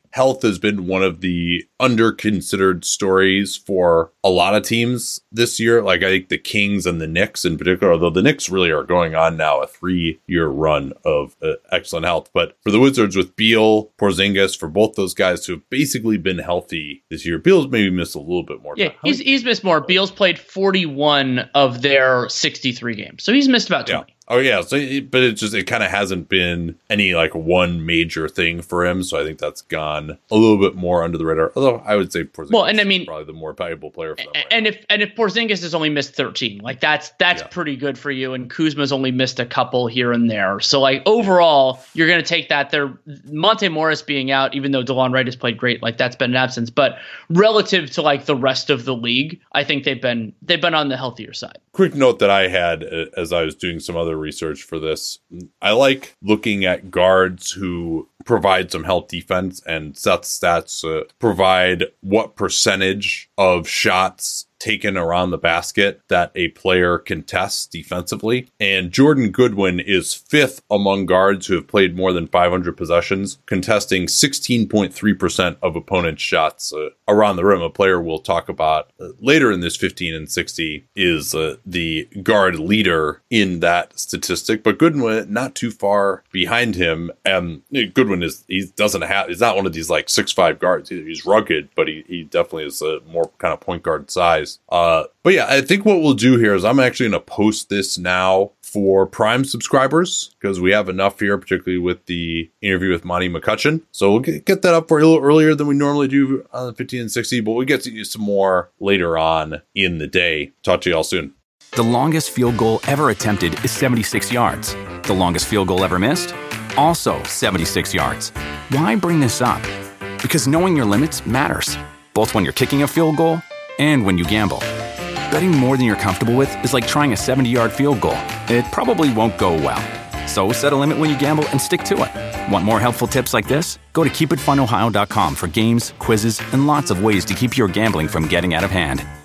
health has been one of the under-considered stories for a lot of teams this year. Like, I think the Kings and the Knicks in particular, although the Knicks really are going on now a three-year run of uh, excellent health. But for the Wizards with Beal, Porzingis, for both those guys who have basically been healthy this year, Beal's maybe missed a little bit more. Yeah, he's, he's missed more. Beal's played forty-one of their sixty-three games. So he's missed about twenty. Yeah. Oh yeah, so but it just it kind of hasn't been any like one major thing for him, so I think that's gone a little bit more under the radar. Although I would say Porzingis well, and I mean, is probably the more valuable player for them. Right and now. if and if Porzingis has only missed thirteen, like that's that's yeah. pretty good for you. And Kuzma's only missed a couple here and there. So like overall, you're going to take that. There, Monte Morris being out, even though DeLon Wright has played great, like that's been an absence. But relative to like the rest of the league, I think they've been they've been on the healthier side. Quick note that I had uh, as I was doing some other research for this. I like looking at guards who provide some help defense, and Seth's stats uh, provide what percentage of shots taken around the basket that a player contests defensively. And Jordan Goodwin is fifth among guards who have played more than five hundred possessions, contesting sixteen point three percent of opponents' shots uh, around the rim. A player we'll talk about uh, later in this fifteen and sixty is uh, the guard leader in that statistic. But Goodwin, not too far behind him. And Goodwin is, he doesn't have, he's not one of these like six five guards. He's rugged, but he, he definitely is a more kind of point guard size. Uh, but yeah, I think what we'll do here is I'm actually going to post this now for Prime subscribers because we have enough here, particularly with the interview with Monty McCutcheon. So we'll get, get that up for a little earlier than we normally do on the fifteen and sixty, but we get to use some more later on in the day. Talk to you all soon. The longest field goal ever attempted is seventy-six yards. The longest field goal ever missed? Also seventy-six yards. Why bring this up? Because knowing your limits matters, both when you're kicking a field goal and when you gamble. Betting more than you're comfortable with is like trying a seventy-yard field goal. It probably won't go well. So set a limit when you gamble and stick to it. Want more helpful tips like this? Go to keep it fun ohio dot com for games, quizzes, and lots of ways to keep your gambling from getting out of hand.